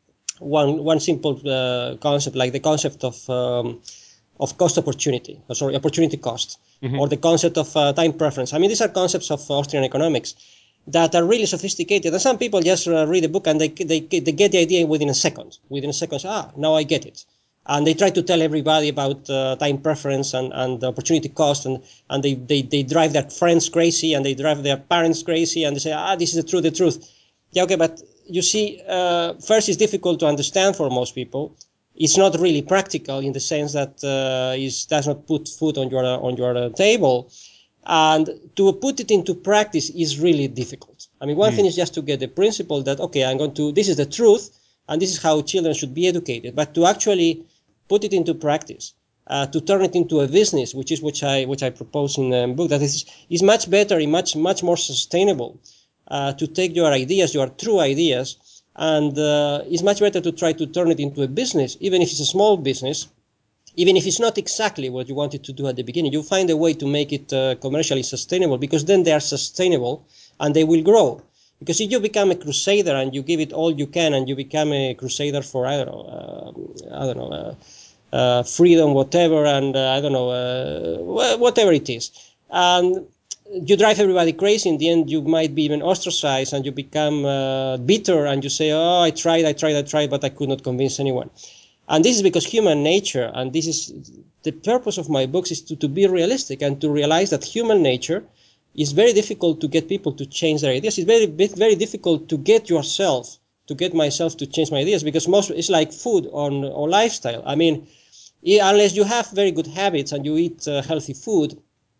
one one simple uh, concept, like the concept of um, of cost opportunity, or sorry, opportunity cost, mm-hmm. or the concept of uh, time preference. I mean, these are concepts of Austrian economics that are really sophisticated. And some people just uh, read a book and they, they they get the idea within a second. Within a second, ah, now I get it. And they try to tell everybody about uh, time preference and, and the opportunity cost, and, and they, they, they drive their friends crazy, and they drive their parents crazy, and they say, ah, this is the truth, the truth. Yeah, okay, but you see, uh, first, it's difficult to understand for most people. It's not really practical in the sense that uh, it does not put food on your on your uh, table, and to put it into practice is really difficult. I mean, one mm. thing is just to get the principle that okay, I'm going to. This is the truth, and this is how children should be educated. But to actually put it into practice, uh, to turn it into a business, which is which I which I propose in the book, that is is much better and much much more sustainable. Uh, to take your ideas, your true ideas, and uh, it's much better to try to turn it into a business, even if it's a small business, even if it's not exactly what you wanted to do at the beginning. You find a way to make it uh, commercially sustainable, because then they are sustainable and they will grow. Because if you become a crusader and you give it all you can, and you become a crusader for I don't know, uh, I don't know, uh, uh, freedom, whatever, and uh, I don't know, uh, whatever it is, and you drive everybody crazy. In the end, you might be even ostracized, and you become uh, bitter, and you say, oh, I tried, I tried, I tried, but I could not convince anyone. And this is because human nature, and this is the purpose of my books, is to, to be realistic and to realize that human nature is very difficult to get people to change their ideas. It's very, very difficult to get yourself, to get myself to change my ideas, because most, it's like food on, or lifestyle. I mean, unless you have very good habits and you eat uh, healthy food,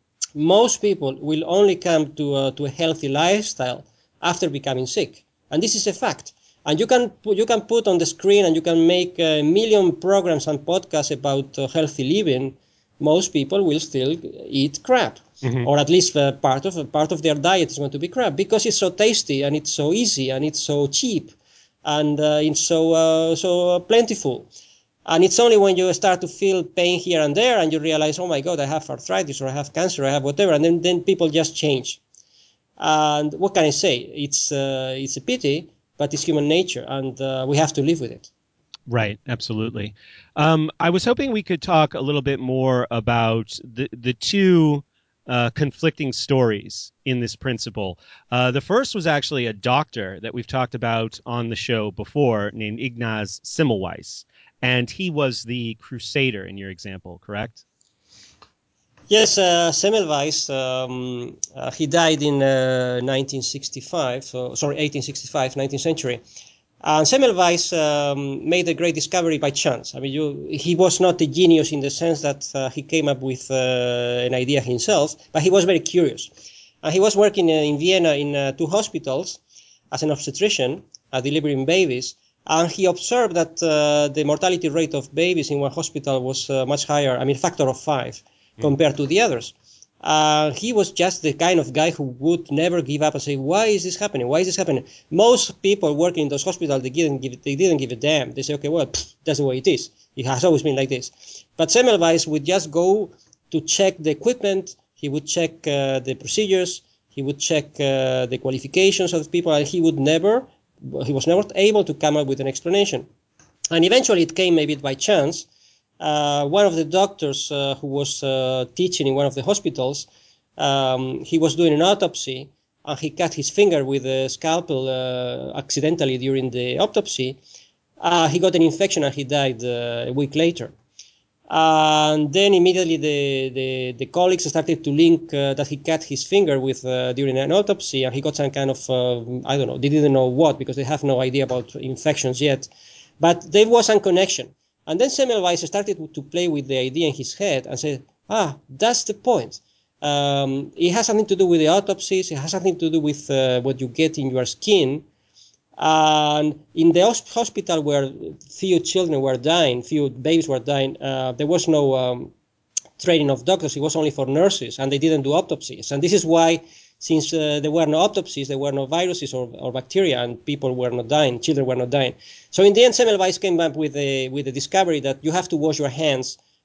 most people will only come to a, to a healthy lifestyle after becoming sick. And this is a fact. And you can you can put on the screen and you can make a million programs and podcasts about uh, healthy living. Most people will still eat crap, mm-hmm. or at least uh, part of part of their diet is going to be crap, because it's so tasty and it's so easy and it's so cheap, and uh, it's so uh, so plentiful. And it's only when you start to feel pain here and there and you realize, oh my God, I have arthritis, or I have cancer, I have whatever, and then, then people just change. And what can I say? It's uh, it's a pity, but it's human nature, and uh, we have to live with it. Right, absolutely. Um, I was hoping we could talk a little bit more about the the two uh, conflicting stories in this principle. Uh, the first was actually a doctor that we've talked about on the show before, named Ignaz Semmelweis. And he was the crusader in your example, correct? Yes, uh, Semmelweis, um, uh, he died in uh, nineteen sixty-five, so, sorry, eighteen sixty-five, nineteenth century. And Semmelweis um, made a great discovery by chance. I mean, you, he was not a genius in the sense that uh, he came up with uh, an idea himself, but he was very curious. And he was working uh, in Vienna in uh, two hospitals as an obstetrician, uh, delivering babies. And he observed that uh, the mortality rate of babies in one hospital was uh, much higher, I mean, factor of five, mm. compared to the others. Uh, he was just the kind of guy who would never give up and say, why is this happening? Why is this happening? Most people working in those hospitals, they didn't give, they didn't give a damn. They say, okay, well, pff, that's the way it is. It has always been like this. But Semmelweis would just go to check the equipment. He would check uh, the procedures. He would check uh, the qualifications of the people, and he would never He was never able to come up with an explanation. And eventually it came maybe by chance. Uh, one of the doctors uh, who was uh, teaching in one of the hospitals, um, he was doing an autopsy, and he cut his finger with a scalpel uh, accidentally during the autopsy. Uh, he got an infection and he died uh, a week later. And then immediately the, the, the colleagues started to link uh, that he cut his finger with uh, during an autopsy, and he got some kind of, uh, I don't know, they didn't know what, because they have no idea about infections yet. But there was some connection. And then Semmelweis started to play with the idea in his head and said, ah, that's the point. Um, it has something to do with the autopsies. It has something to do with uh, what you get in your skin. And in the hospital where few children were dying, few babies were dying, uh, there was no um, training of doctors. It was only for nurses, and they didn't do autopsies. And this is why, since uh, there were no autopsies, there were no viruses or, or bacteria, and people were not dying, children were not dying. So in the end, Semmelweis came up with a with a discovery that you have to wash your hands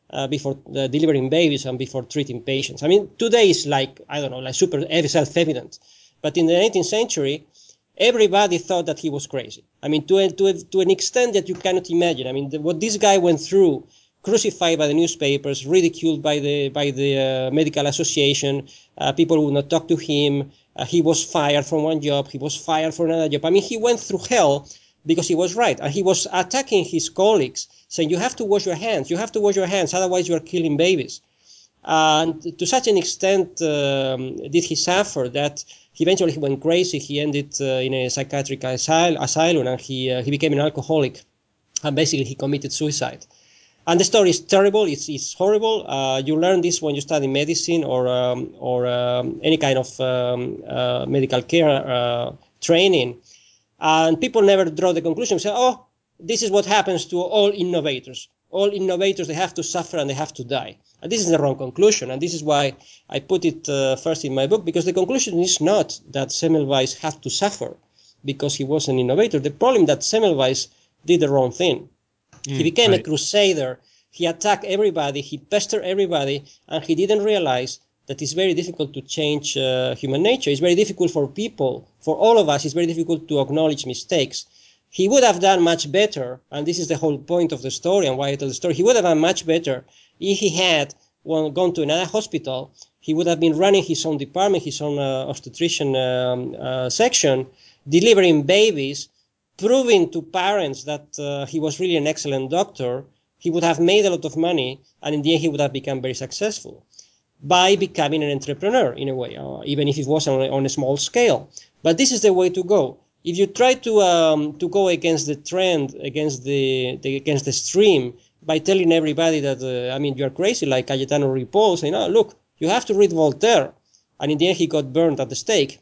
uh, before uh, delivering babies and before treating patients. I mean, today is like, I don't know, like super self-evident. But in the eighteenth century, everybody thought that he was crazy. I mean, to, a, to, a, to an extent that you cannot imagine. I mean, the, what this guy went through, crucified by the newspapers, ridiculed by the by the uh, medical association, uh, people would not talk to him. Uh, he was fired from one job. He was fired from another job. I mean, he went through hell because he was right. And he was attacking his colleagues, saying, you have to wash your hands. You have to wash your hands. Otherwise, you are killing babies. And to such an extent um, did he suffer that he eventually he went crazy. He ended uh, in a psychiatric asyl- asylum, and he uh, he became an alcoholic, and basically he committed suicide. And the story is terrible. It's it's horrible. Uh, you learn this when you study medicine or um, or um, any kind of um, uh, medical care uh, training, and people never draw the conclusion. Say, oh, this is what happens to all innovators. All innovators, they have to suffer and they have to die. And this is the wrong conclusion. And this is why I put it uh, first in my book, because the conclusion is not that Semmelweis had to suffer because he was an innovator. The problem that Semmelweis did the wrong thing. Mm, he became right. a crusader. He attacked everybody. He pestered everybody. And he didn't realize that it's very difficult to change uh, human nature. It's very difficult for people, for all of us, it's very difficult to acknowledge mistakes. He would have done much better, and this is the whole point of the story and why I tell the story. He would have done much better if he had well, gone to another hospital. He would have been running his own department, his own uh, obstetrician um, uh, section, delivering babies, proving to parents that uh, he was really an excellent doctor. He would have made a lot of money, and in the end he would have become very successful by becoming an entrepreneur in a way, uh, even if it was on a, on a small scale. But this is the way to go. If you try to um, to go against the trend, against the, the against the stream, by telling everybody that uh, I mean you are crazy, like Cayetano Ripoll, saying, "Oh, look, you have to read Voltaire," and in the end he got burned at the stake.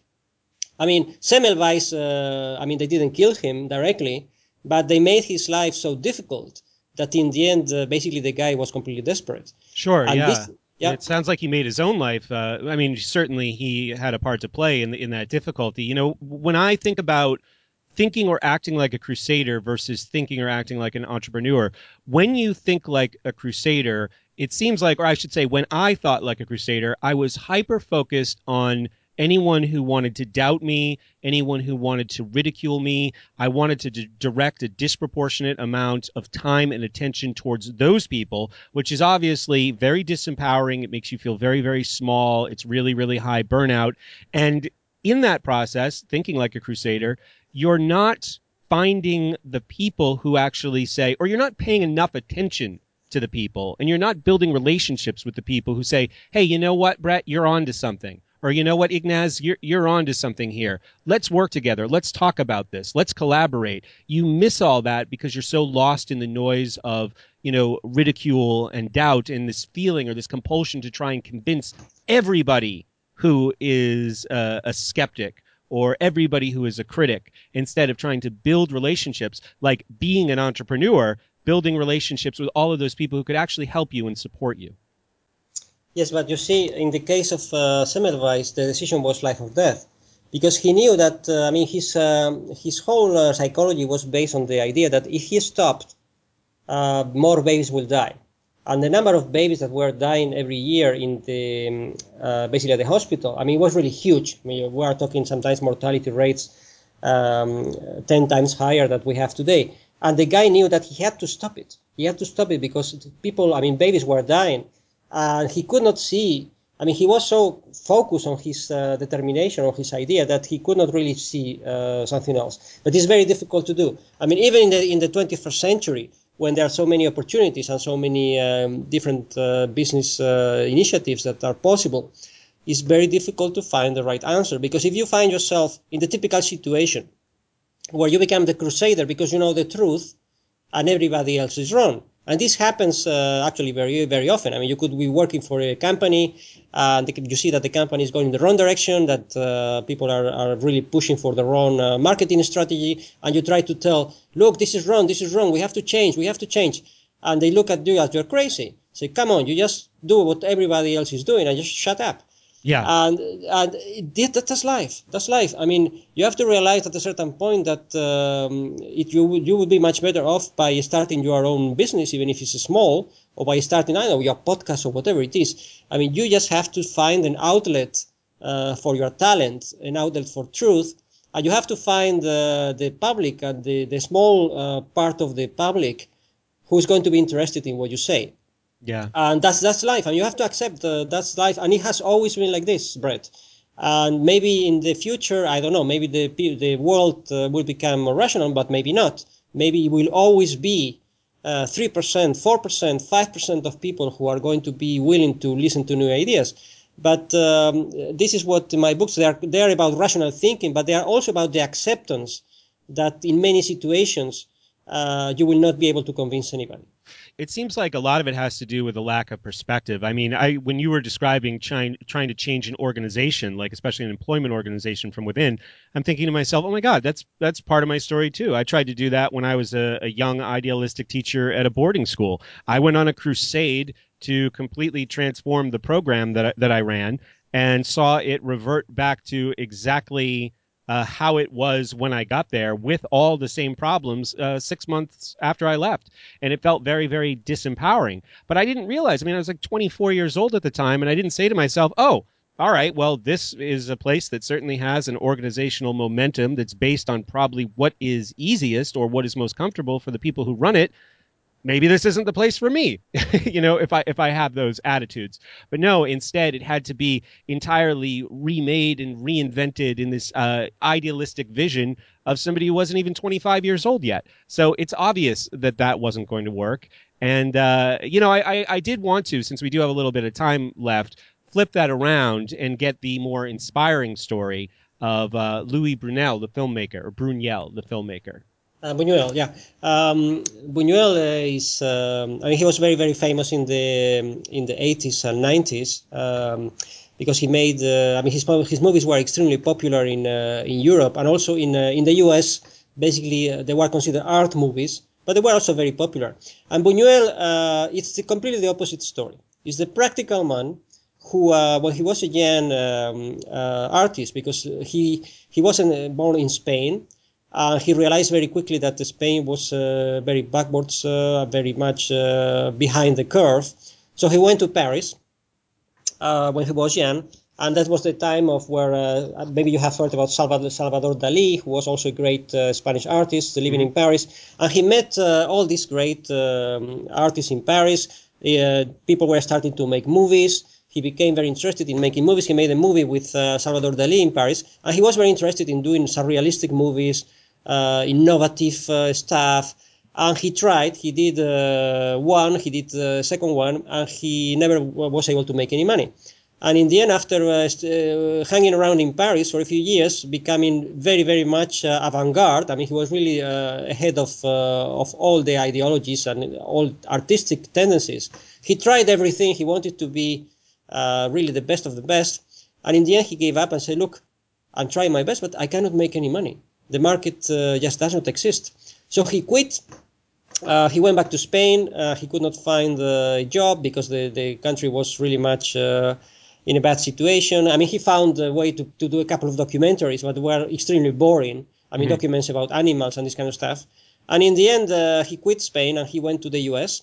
I mean, Semmelweis, uh, I mean they didn't kill him directly, but they made his life so difficult that in the end, uh, basically the guy was completely desperate. Sure, and yeah. This, Yeah. It sounds like he made his own life. Uh, I mean, certainly he had a part to play in in that difficulty. You know, when I think about thinking or acting like a crusader versus thinking or acting like an entrepreneur, when you think like a crusader, it seems like, or I should say, when I thought like a crusader, I was hyper focused on anyone who wanted to doubt me, anyone who wanted to ridicule me. I wanted to d- direct a disproportionate amount of time and attention towards those people, which is obviously very disempowering. It makes you feel very, very small. It's really, really high burnout. And in that process, thinking like a crusader, you're not finding the people who actually say, or you're not paying enough attention to the people, and you're not building relationships with the people who say, hey, you know what, Brett, you're on to something. Or, you know what, Ignaz, you're, you're on to something here. Let's work together. Let's talk about this. Let's collaborate. You miss all that because you're so lost in the noise of, you know, ridicule and doubt and this feeling or this compulsion to try and convince everybody who is uh, a skeptic or everybody who is a critic, instead of trying to build relationships, like being an entrepreneur, building relationships with all of those people who could actually help you and support you. Yes, but you see, in the case of uh, Semmelweis, the decision was life or death, because he knew that, uh, I mean, his, um, his whole uh, psychology was based on the idea that if he stopped, uh, more babies will die. And the number of babies that were dying every year in the, um, uh, basically at the hospital, I mean, it was really huge. I mean, we are talking sometimes mortality rates um, ten times higher than we have today. And the guy knew that he had to stop it. He had to stop it because people, I mean, babies were dying. And he could not see, I mean, he was so focused on his uh, determination, on his idea, that he could not really see uh, something else. But it's very difficult to do. I mean, even in the in the twenty-first century, when there are so many opportunities and so many um, different uh, business uh, initiatives that are possible, it's very difficult to find the right answer. Because if you find yourself in the typical situation where you become the crusader because you know the truth and everybody else is wrong, and this happens uh, actually very, very often. I mean, you could be working for a company and you see that the company is going in the wrong direction, that uh, people are, are really pushing for the wrong uh, marketing strategy, and you try to tell, look, this is wrong, this is wrong, we have to change, we have to change. And they look at you as you're crazy. Say, come on, you just do what everybody else is doing and just shut up. Yeah. And and it, that's life. That's life. I mean, you have to realize at a certain point that um, it you you would be much better off by starting your own business, even if it's small, or by starting, I don't know, your podcast or whatever it is. I mean, you just have to find an outlet uh, for your talent, an outlet for truth, and you have to find uh, the public and the the small uh, part of the public who's going to be interested in what you say. Yeah. And that's that's life, and you have to accept uh, that's life, and it has always been like this, Brett. And maybe in the future, I don't know, maybe the the world uh, will become more rational, but maybe not. Maybe it will always be uh, three percent, four percent, five percent of people who are going to be willing to listen to new ideas. But um, this is what my books, they are they are about rational thinking, but they are also about the acceptance that in many situations uh, you will not be able to convince anybody. It seems like a lot of it has to do with a lack of perspective. I mean, I when you were describing trying trying to change an organization, like especially an employment organization from within, I'm thinking to myself, oh my God, that's that's part of my story too. I tried to do that when I was a, a young idealistic teacher at a boarding school. I went on a crusade to completely transform the program that I, that I ran, and saw it revert back to exactly uh, how it was when I got there, with all the same problems uh, six months after I left. And it felt very, very disempowering. But I didn't realize, I mean, I was like twenty-four years old at the time, and I didn't say to myself, oh, all right, well, this is a place that certainly has an organizational momentum that's based on probably what is easiest or what is most comfortable for the people who run it. Maybe this isn't the place for me, you know, if I if I have those attitudes. But no, instead, it had to be entirely remade and reinvented in this uh, idealistic vision of somebody who wasn't even twenty-five years old yet. So it's obvious that that wasn't going to work. And, uh, you know, I, I, I did want to, since we do have a little bit of time left, flip that around and get the more inspiring story of uh, Louis Brunel, the filmmaker, or Brunel, the filmmaker. Uh, Buñuel, yeah. Um, Buñuel uh, is, um, I mean, he was very, very famous in the in the eighties and nineties um, because he made, uh, I mean, his his movies were extremely popular in uh, in Europe, and also in uh, in the U S. Basically, uh, they were considered art movies, but they were also very popular. And Buñuel, uh, it's the, completely the opposite story. He's the practical man who, uh, well, he was a young um, uh, artist, because he he wasn't born in Spain. Uh, he realized very quickly that Spain was uh, very backwards, uh, very much uh, behind the curve. So he went to Paris uh, when he was young, and that was the time of where uh, maybe you have heard about Salvador, Salvador Dali, who was also a great uh, Spanish artist living mm-hmm. in Paris. And he met uh, all these great um, artists in Paris. Uh, people were starting to make movies. He became very interested in making movies. He made a movie with uh, Salvador Dali in Paris, and he was very interested in doing surrealistic movies, uh, innovative uh, stuff. And he tried. He did uh, one. He did the second one, and he never w- was able to make any money. And in the end, after uh, uh, hanging around in Paris for a few years, becoming very, very much uh, avant-garde. I mean, he was really uh, ahead of uh, of all the ideologies and all artistic tendencies. He tried everything. He wanted to be uh, really the best of the best. And in the end, he gave up and said, "Look, I'm trying my best, but I cannot make any money. The market uh, just does not exist." So he quit. Uh, he went back to Spain. Uh, he could not find a job because the, the country was really much uh, in a bad situation. I mean, he found a way to, to do a couple of documentaries, but were extremely boring. I mean, mm-hmm. documents about animals and this kind of stuff. And in the end, uh, he quit Spain and he went to the U S,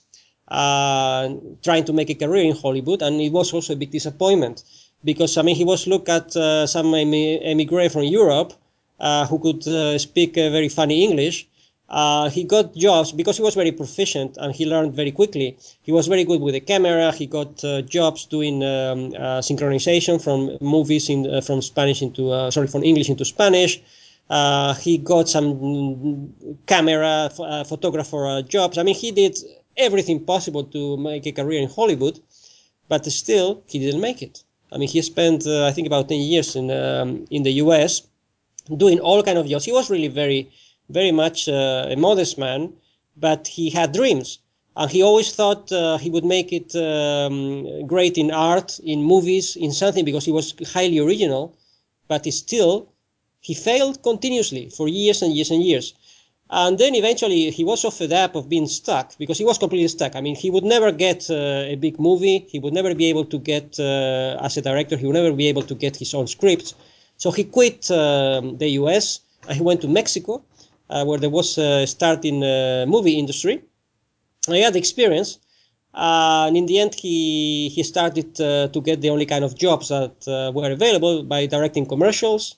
uh, trying to make a career in Hollywood. And it was also a big disappointment because, I mean, he was looked at uh, some emigre from Europe uh, who could uh, speak uh, very funny English. Uh, he got jobs because he was very proficient and he learned very quickly. He was very good with the camera. He got uh, jobs doing um, uh, synchronization from movies in uh, from Spanish into uh, sorry from English into Spanish. Uh, he got some camera uh, photographer uh, jobs. I mean, he did everything possible to make a career in Hollywood, but still he didn't make it. I mean, he spent uh, I think about ten years in um, in the U S doing all kind of jobs. He was really very very much uh, a modest man, but he had dreams. And he always thought uh, he would make it um, great in art, in movies, in something, because he was highly original. But still, he failed continuously for years and years and years. And then eventually he was so fed up of being stuck because he was completely stuck. I mean, he would never get uh, a big movie. He would never be able to get, uh, as a director, he would never be able to get his own script. So he quit um, the U S and he went to Mexico, uh, where there was a start in uh, movie industry. And he had experience. Uh, and in the end, he he started uh, to get the only kind of jobs that uh, were available by directing commercials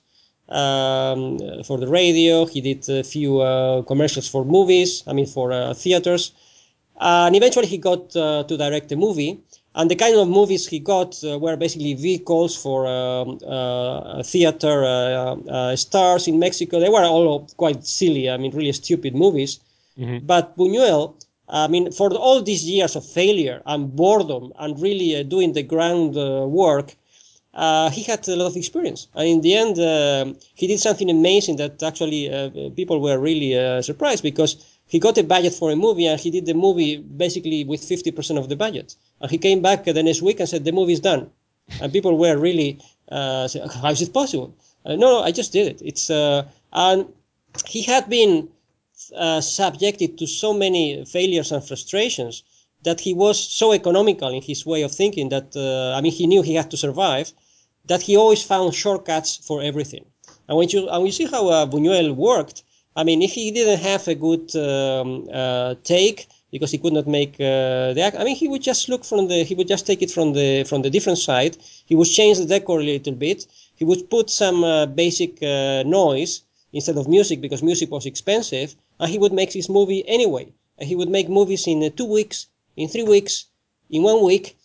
um, for the radio. He did a few uh, commercials for movies, I mean for uh, theaters. Uh, and eventually he got uh, to direct a movie. And the kind of movies he got uh, were basically vehicles for um, uh, theater uh, uh, stars in Mexico. They were all quite silly, I mean, really stupid movies. Mm-hmm. But Buñuel, I mean, for all these years of failure and boredom and really uh, doing the ground uh, work, uh, he had a lot of experience. And in the end, uh, he did something amazing that actually uh, people were really uh, surprised because he got a budget for a movie and he did the movie basically with fifty percent of the budget. And he came back the next week and said, the movie is done. And people were really, uh, saying, how is it possible? Uh, no, no, I just did it. It's uh, And he had been uh, subjected to so many failures and frustrations that he was so economical in his way of thinking that, uh, I mean, he knew he had to survive, that he always found shortcuts for everything. And when you, and you see how uh, Buñuel worked, I mean, if he didn't have a good um, uh, take, because he could not make uh, the act, I mean, he would just look from the, he would just take it from the from the different side. He would change the decor a little bit. He would put some uh, basic uh, noise instead of music because music was expensive, and he would make his movie anyway. And he would make movies in uh, two weeks, in three weeks, in one week.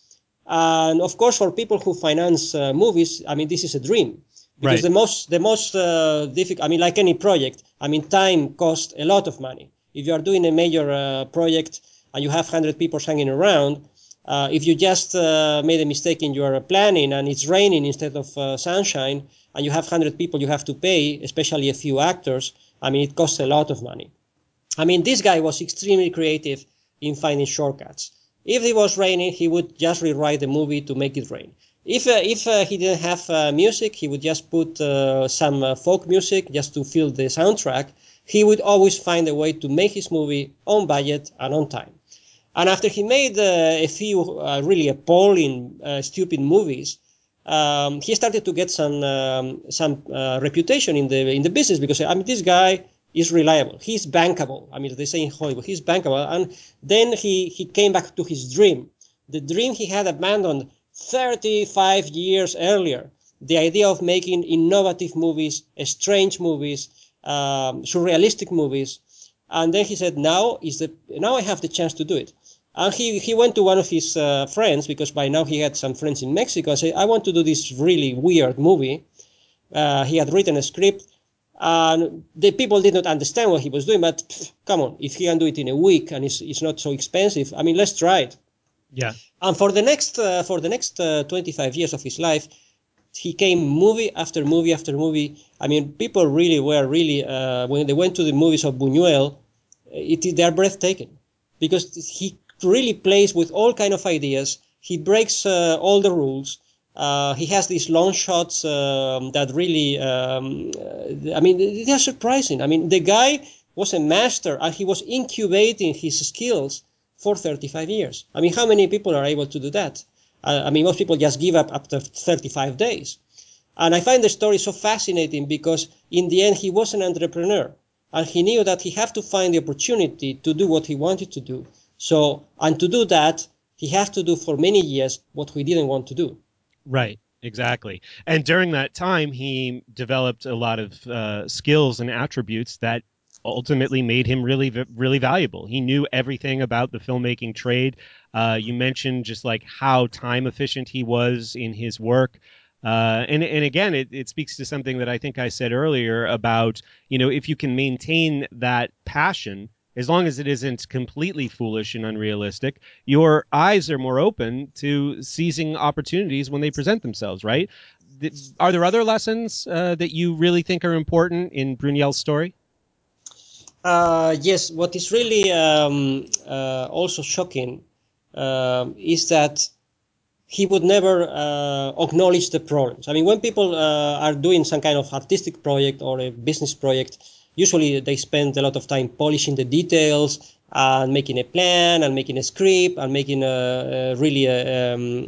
And of course, for people who finance uh, movies, I mean, this is a dream because Right. the most, the most uh, difficult. I mean, like any project, I mean, time costs a lot of money. If you are doing a major uh, project and you have one hundred people hanging around, uh, if you just uh, made a mistake in your planning and it's raining instead of uh, sunshine, and you have one hundred people you have to pay, especially a few actors, I mean, it costs a lot of money. I mean, this guy was extremely creative in finding shortcuts. If it was raining, he would just rewrite the movie to make it rain. If uh, if uh, he didn't have uh, music, he would just put uh, some uh, folk music just to fill the soundtrack. He would always find a way to make his movie on budget and on time. And after he made uh, a few uh, really appalling, uh, stupid movies, um, he started to get some um, some uh, reputation in the in the business because I mean this guy is reliable. He's bankable. I mean they say in Hollywood he's bankable. And then he he came back to his dream, the dream he had abandoned thirty-five years earlier. The idea of making innovative movies, strange movies, um, surrealistic movies. And then he said, now is the now I have the chance to do it. And he, he went to one of his uh, friends, because by now he had some friends in Mexico, and said, I want to do this really weird movie. Uh, he had written a script, and the people did not understand what he was doing, but pff, come on, if he can do it in a week and it's, it's not so expensive, I mean, let's try it. Yeah. And for the next, uh, for the next uh, twenty-five years of his life, he came movie after movie after movie. I mean, people really were really, uh, when they went to the movies of Buñuel, it, they are breathtaking because he really plays with all kind of ideas. He breaks uh, all the rules. Uh, he has these long shots um, that really, um, uh, I mean, they are surprising. I mean, the guy was a master and he was incubating his skills for thirty-five years. I mean, how many people are able to do that? Uh, I mean, most people just give up after thirty-five days. And I find the story so fascinating because in the end, he was an entrepreneur and he knew that he had to find the opportunity to do what he wanted to do. So, and to do that, he had to do for many years what he didn't want to do. Right. Exactly. And during that time, he developed a lot of uh, skills and attributes that ultimately made him really, really valuable. He knew everything about the filmmaking trade. Uh, you mentioned just like how time efficient he was in his work. Uh, and, and again, it, it speaks to something that I think I said earlier about, you know, if you can maintain that passion, as long as it isn't completely foolish and unrealistic, your eyes are more open to seizing opportunities when they present themselves, right? Th- Are there other lessons uh, that you really think are important in Buñuel's story? Uh, yes, what is really um, uh, also shocking um, is that he would never uh, acknowledge the problems. I mean, when people uh, are doing some kind of artistic project or a business project, Usually they spend a lot of time polishing the details and making a plan and making a script and making a, a really a, um,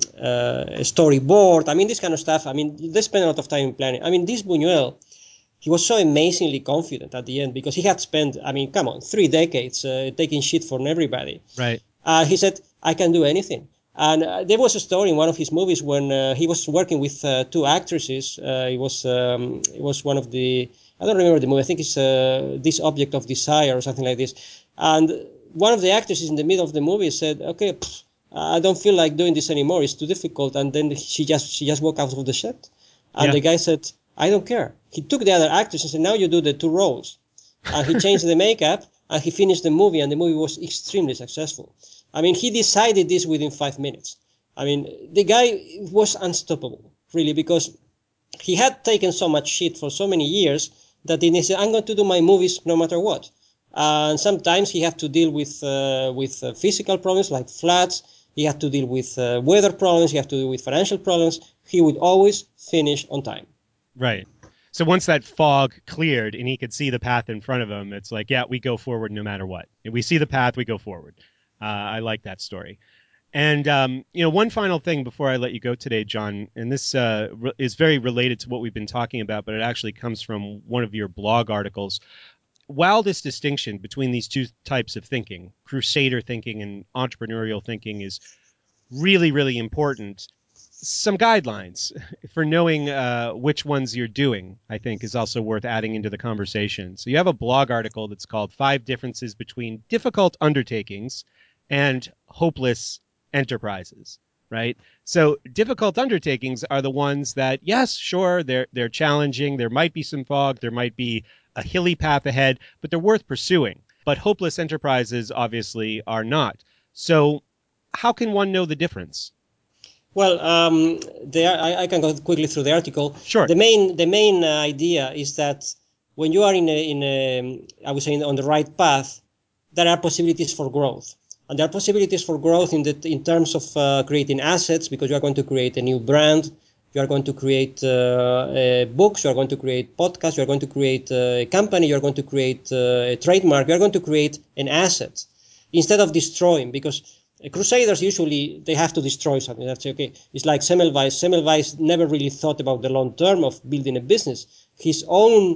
a storyboard. I mean, this kind of stuff. I mean, they spend a lot of time planning. I mean, this Buñuel, he was so amazingly confident at the end because he had spent, I mean, come on, three decades uh, taking shit from everybody. Right. Uh, he said, I can do anything. And uh, there was a story in one of his movies when uh, he was working with uh, two actresses. Uh, it was um, it was one of the, I don't remember the movie. I think it's uh, This Object of Desire or something like this. And one of the actresses in the middle of the movie said, okay, pff, I don't feel like doing this anymore. It's too difficult. And then she just she just walked out of the set. And Yeah. the guy said, I don't care. He took the other actress and said, now you do the two roles. And he changed the makeup and he finished the movie, and the movie was extremely successful. I mean, he decided this within five minutes. I mean, the guy was unstoppable, really, because he had taken so much shit for so many years that he said, I'm going to do my movies no matter what. And sometimes he had to deal with uh, with uh, physical problems like floods. He had to deal with uh, weather problems. He had to deal with financial problems. He would always finish on time. Right. So once that fog cleared and he could see the path in front of him, it's like, yeah, we go forward no matter what. If we see the path, we go forward. Uh, I like that story. And, um, you know, one final thing before I let you go today, John, and this uh, re- is very related to what we've been talking about, but it actually comes from one of your blog articles. While this distinction between these two types of thinking, crusader thinking and entrepreneurial thinking, is really, really important, some guidelines for knowing uh, which ones you're doing, I think, is also worth adding into the conversation. So you have a blog article that's called Five Differences Between Difficult Undertakings and Hopeless Enterprises, right? So difficult undertakings are the ones that, yes, sure, they're they're challenging. There might be some fog. There might be a hilly path ahead, but they're worth pursuing. But hopeless enterprises obviously are not. So how can one know the difference? Well, um, there I, I can go quickly through the article. Sure. The main the main uh, idea is that when you are in a, in a I would say on the right path, there are possibilities for growth, and there are possibilities for growth in the in terms of uh, creating assets, because you are going to create a new brand, you are going to create uh, uh, books, you are going to create podcasts, you are going to create uh, a company, you are going to create uh, a trademark, you are going to create an asset instead of destroying, because Crusaders usually they have to destroy something. That's okay. It's like Semmelweis. Semmelweis never really thought about the long term of building a business. His own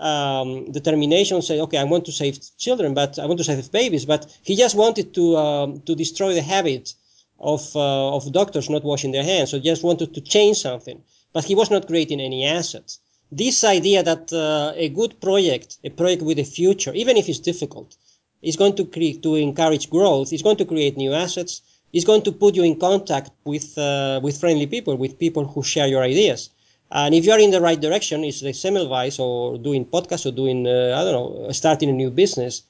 um, determination said, "Okay, I want to save children, but I want to save babies." But he just wanted to um, to destroy the habit of uh, of doctors not washing their hands. So just wanted to change something. But he was not creating any assets. This idea that uh, a good project, a project with a future, even if it's difficult, is going to create, to encourage growth, is going to create new assets, is going to put you in contact with uh, with friendly people, with people who share your ideas. And if you are in the right direction, it's like Semmelweis or doing podcasts or doing, uh, I don't know, starting a new business.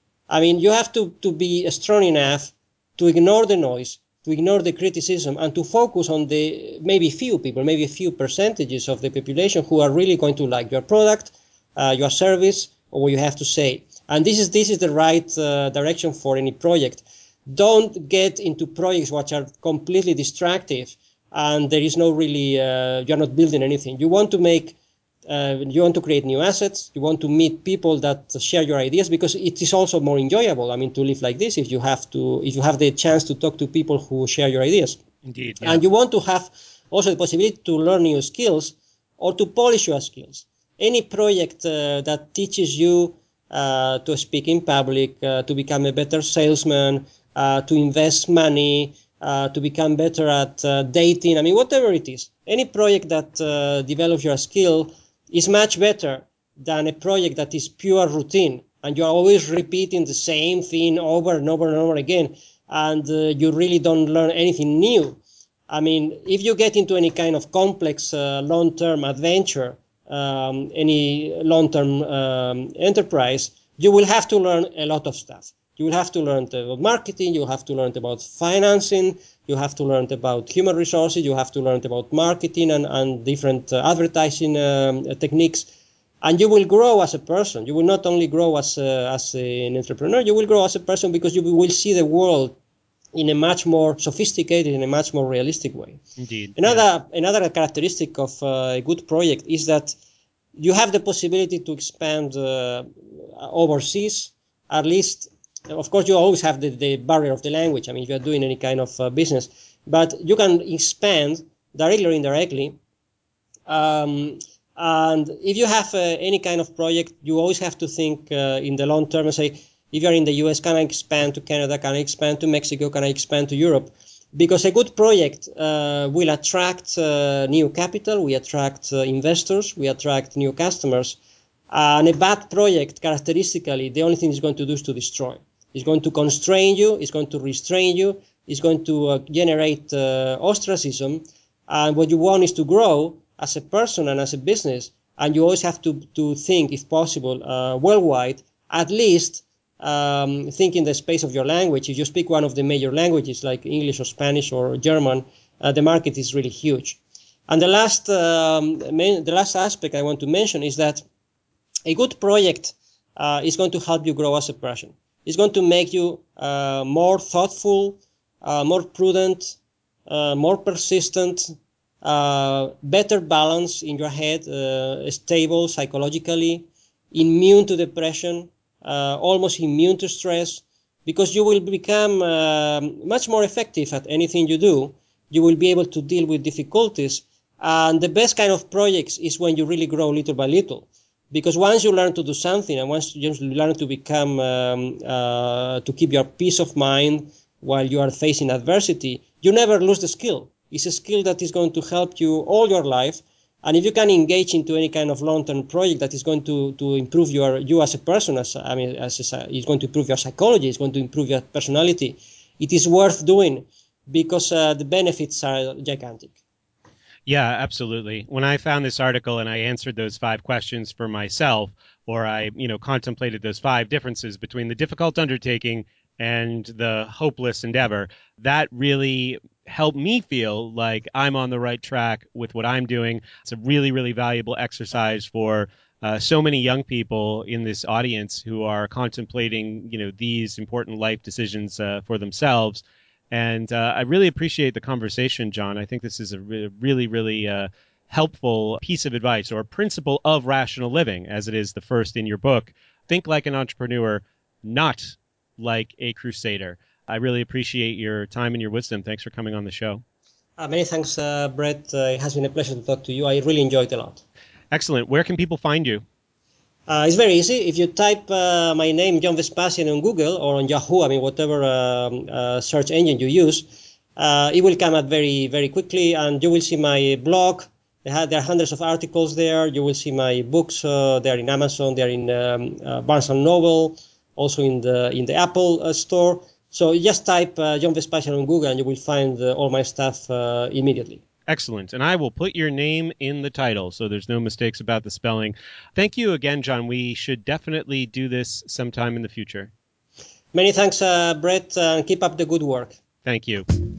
I mean, you have to, to be strong enough to ignore the noise, to ignore the criticism, and to focus on the maybe few people, maybe a few percentages of the population who are really going to like your product, uh, your service, or what you have to say. And this is this is the right uh, direction for any project. Don't get into projects which are completely destructive, and there is no really uh, you're not building anything. You want to make uh, you want to create new assets. You want to meet people that share your ideas, because it is also more enjoyable. I mean, to live like this, if you have to if you have the chance to talk to people who share your ideas. Indeed, yeah. And you want to have also the possibility to learn new skills or to polish your skills. Any project uh, that teaches you uh, to speak in public, uh, to become a better salesman, uh, to invest money, uh, to become better at uh, dating, I mean, whatever it is, any project that uh, develops your skill is much better than a project that is pure routine and you're always repeating the same thing over and over and over again, and uh, you really don't learn anything new. I mean, if you get into any kind of complex uh, long-term adventure, um, any long-term um, enterprise, you will have to learn a lot of stuff. You will have to learn about marketing, you have to learn about financing, you have to learn about human resources, you have to learn about marketing and, and different uh, advertising um, techniques. And you will grow as a person. You will not only grow as, a, as an entrepreneur, you will grow as a person, because you will see the world in a much more sophisticated, in a much more realistic way. Indeed. Another Yeah. another characteristic of uh, a good project is that you have the possibility to expand uh, overseas, at least. Of course, you always have the, the barrier of the language. I mean, if you're doing any kind of uh, business, but you can expand directly or indirectly. Um, and if you have uh, any kind of project, you always have to think uh, in the long term and say, if you're in the U S, can I expand to Canada? Can I expand to Mexico? Can I expand to Europe? Because a good project uh, will attract uh, new capital, we attract uh, investors, we attract new customers. Uh, and a bad project, characteristically, the only thing it's going to do is to destroy. It's going to constrain you, it's going to restrain you, it's going to uh, generate uh, ostracism. And what you want is to grow as a person and as a business. And you always have to, to think, if possible, uh, worldwide, at least um, think in the space of your language. If you speak one of the major languages like English or Spanish or German, uh, the market is really huge. And the last, um, main, the last aspect I want to mention is that a good project uh, is going to help you grow as a person. It's going to make you uh, more thoughtful, uh, more prudent, uh, more persistent, uh, better balance in your head, uh, stable psychologically, immune to depression, uh, almost immune to stress, because you will become uh, much more effective at anything you do. You will be able to deal with difficulties. And the best kind of projects is when you really grow little by little. Because once you learn to do something, and once you learn to become, um, uh, to keep your peace of mind while you are facing adversity, you never lose the skill. It's a skill that is going to help you all your life. And if you can engage into any kind of long-term project that is going to, to improve your, you as a person, as, I mean, as a, it's going to improve your psychology, it's going to improve your personality, it is worth doing because uh, the benefits are gigantic. Yeah, absolutely. When I found this article and I answered those five questions for myself, or I, you know, contemplated those five differences between the difficult undertaking and the hopeless endeavor, that really helped me feel like I'm on the right track with what I'm doing. It's a really, really valuable exercise for uh, so many young people in this audience who are contemplating, you know, these important life decisions uh, for themselves. And uh, I really appreciate the conversation, John. I think this is a re- really, really uh, helpful piece of advice or principle of rational living, as it is the first in your book. Think like an entrepreneur, not like a crusader. I really appreciate your time and your wisdom. Thanks for coming on the show. Uh, many thanks, uh, Brett. Uh, it has been a pleasure to talk to you. I really enjoyed it a lot. Excellent. Where can people find you? Uh, it's very easy. If you type uh, my name, John Vespasian, on Google or on Yahoo, I mean, whatever um, uh, search engine you use, uh, it will come out very, very quickly, and you will see my blog. There are hundreds of articles there. You will see my books. Uh, they are in Amazon. They are in um, uh, Barnes and Noble, also in the in the Apple uh, store. So you just type uh, John Vespasian on Google, and you will find uh, all my stuff uh, immediately. Excellent. And I will put your name in the title, so there's no mistakes about the spelling. Thank you again, John. We should definitely do this sometime in the future. Many thanks, uh, Brett, and keep up the good work. Thank you.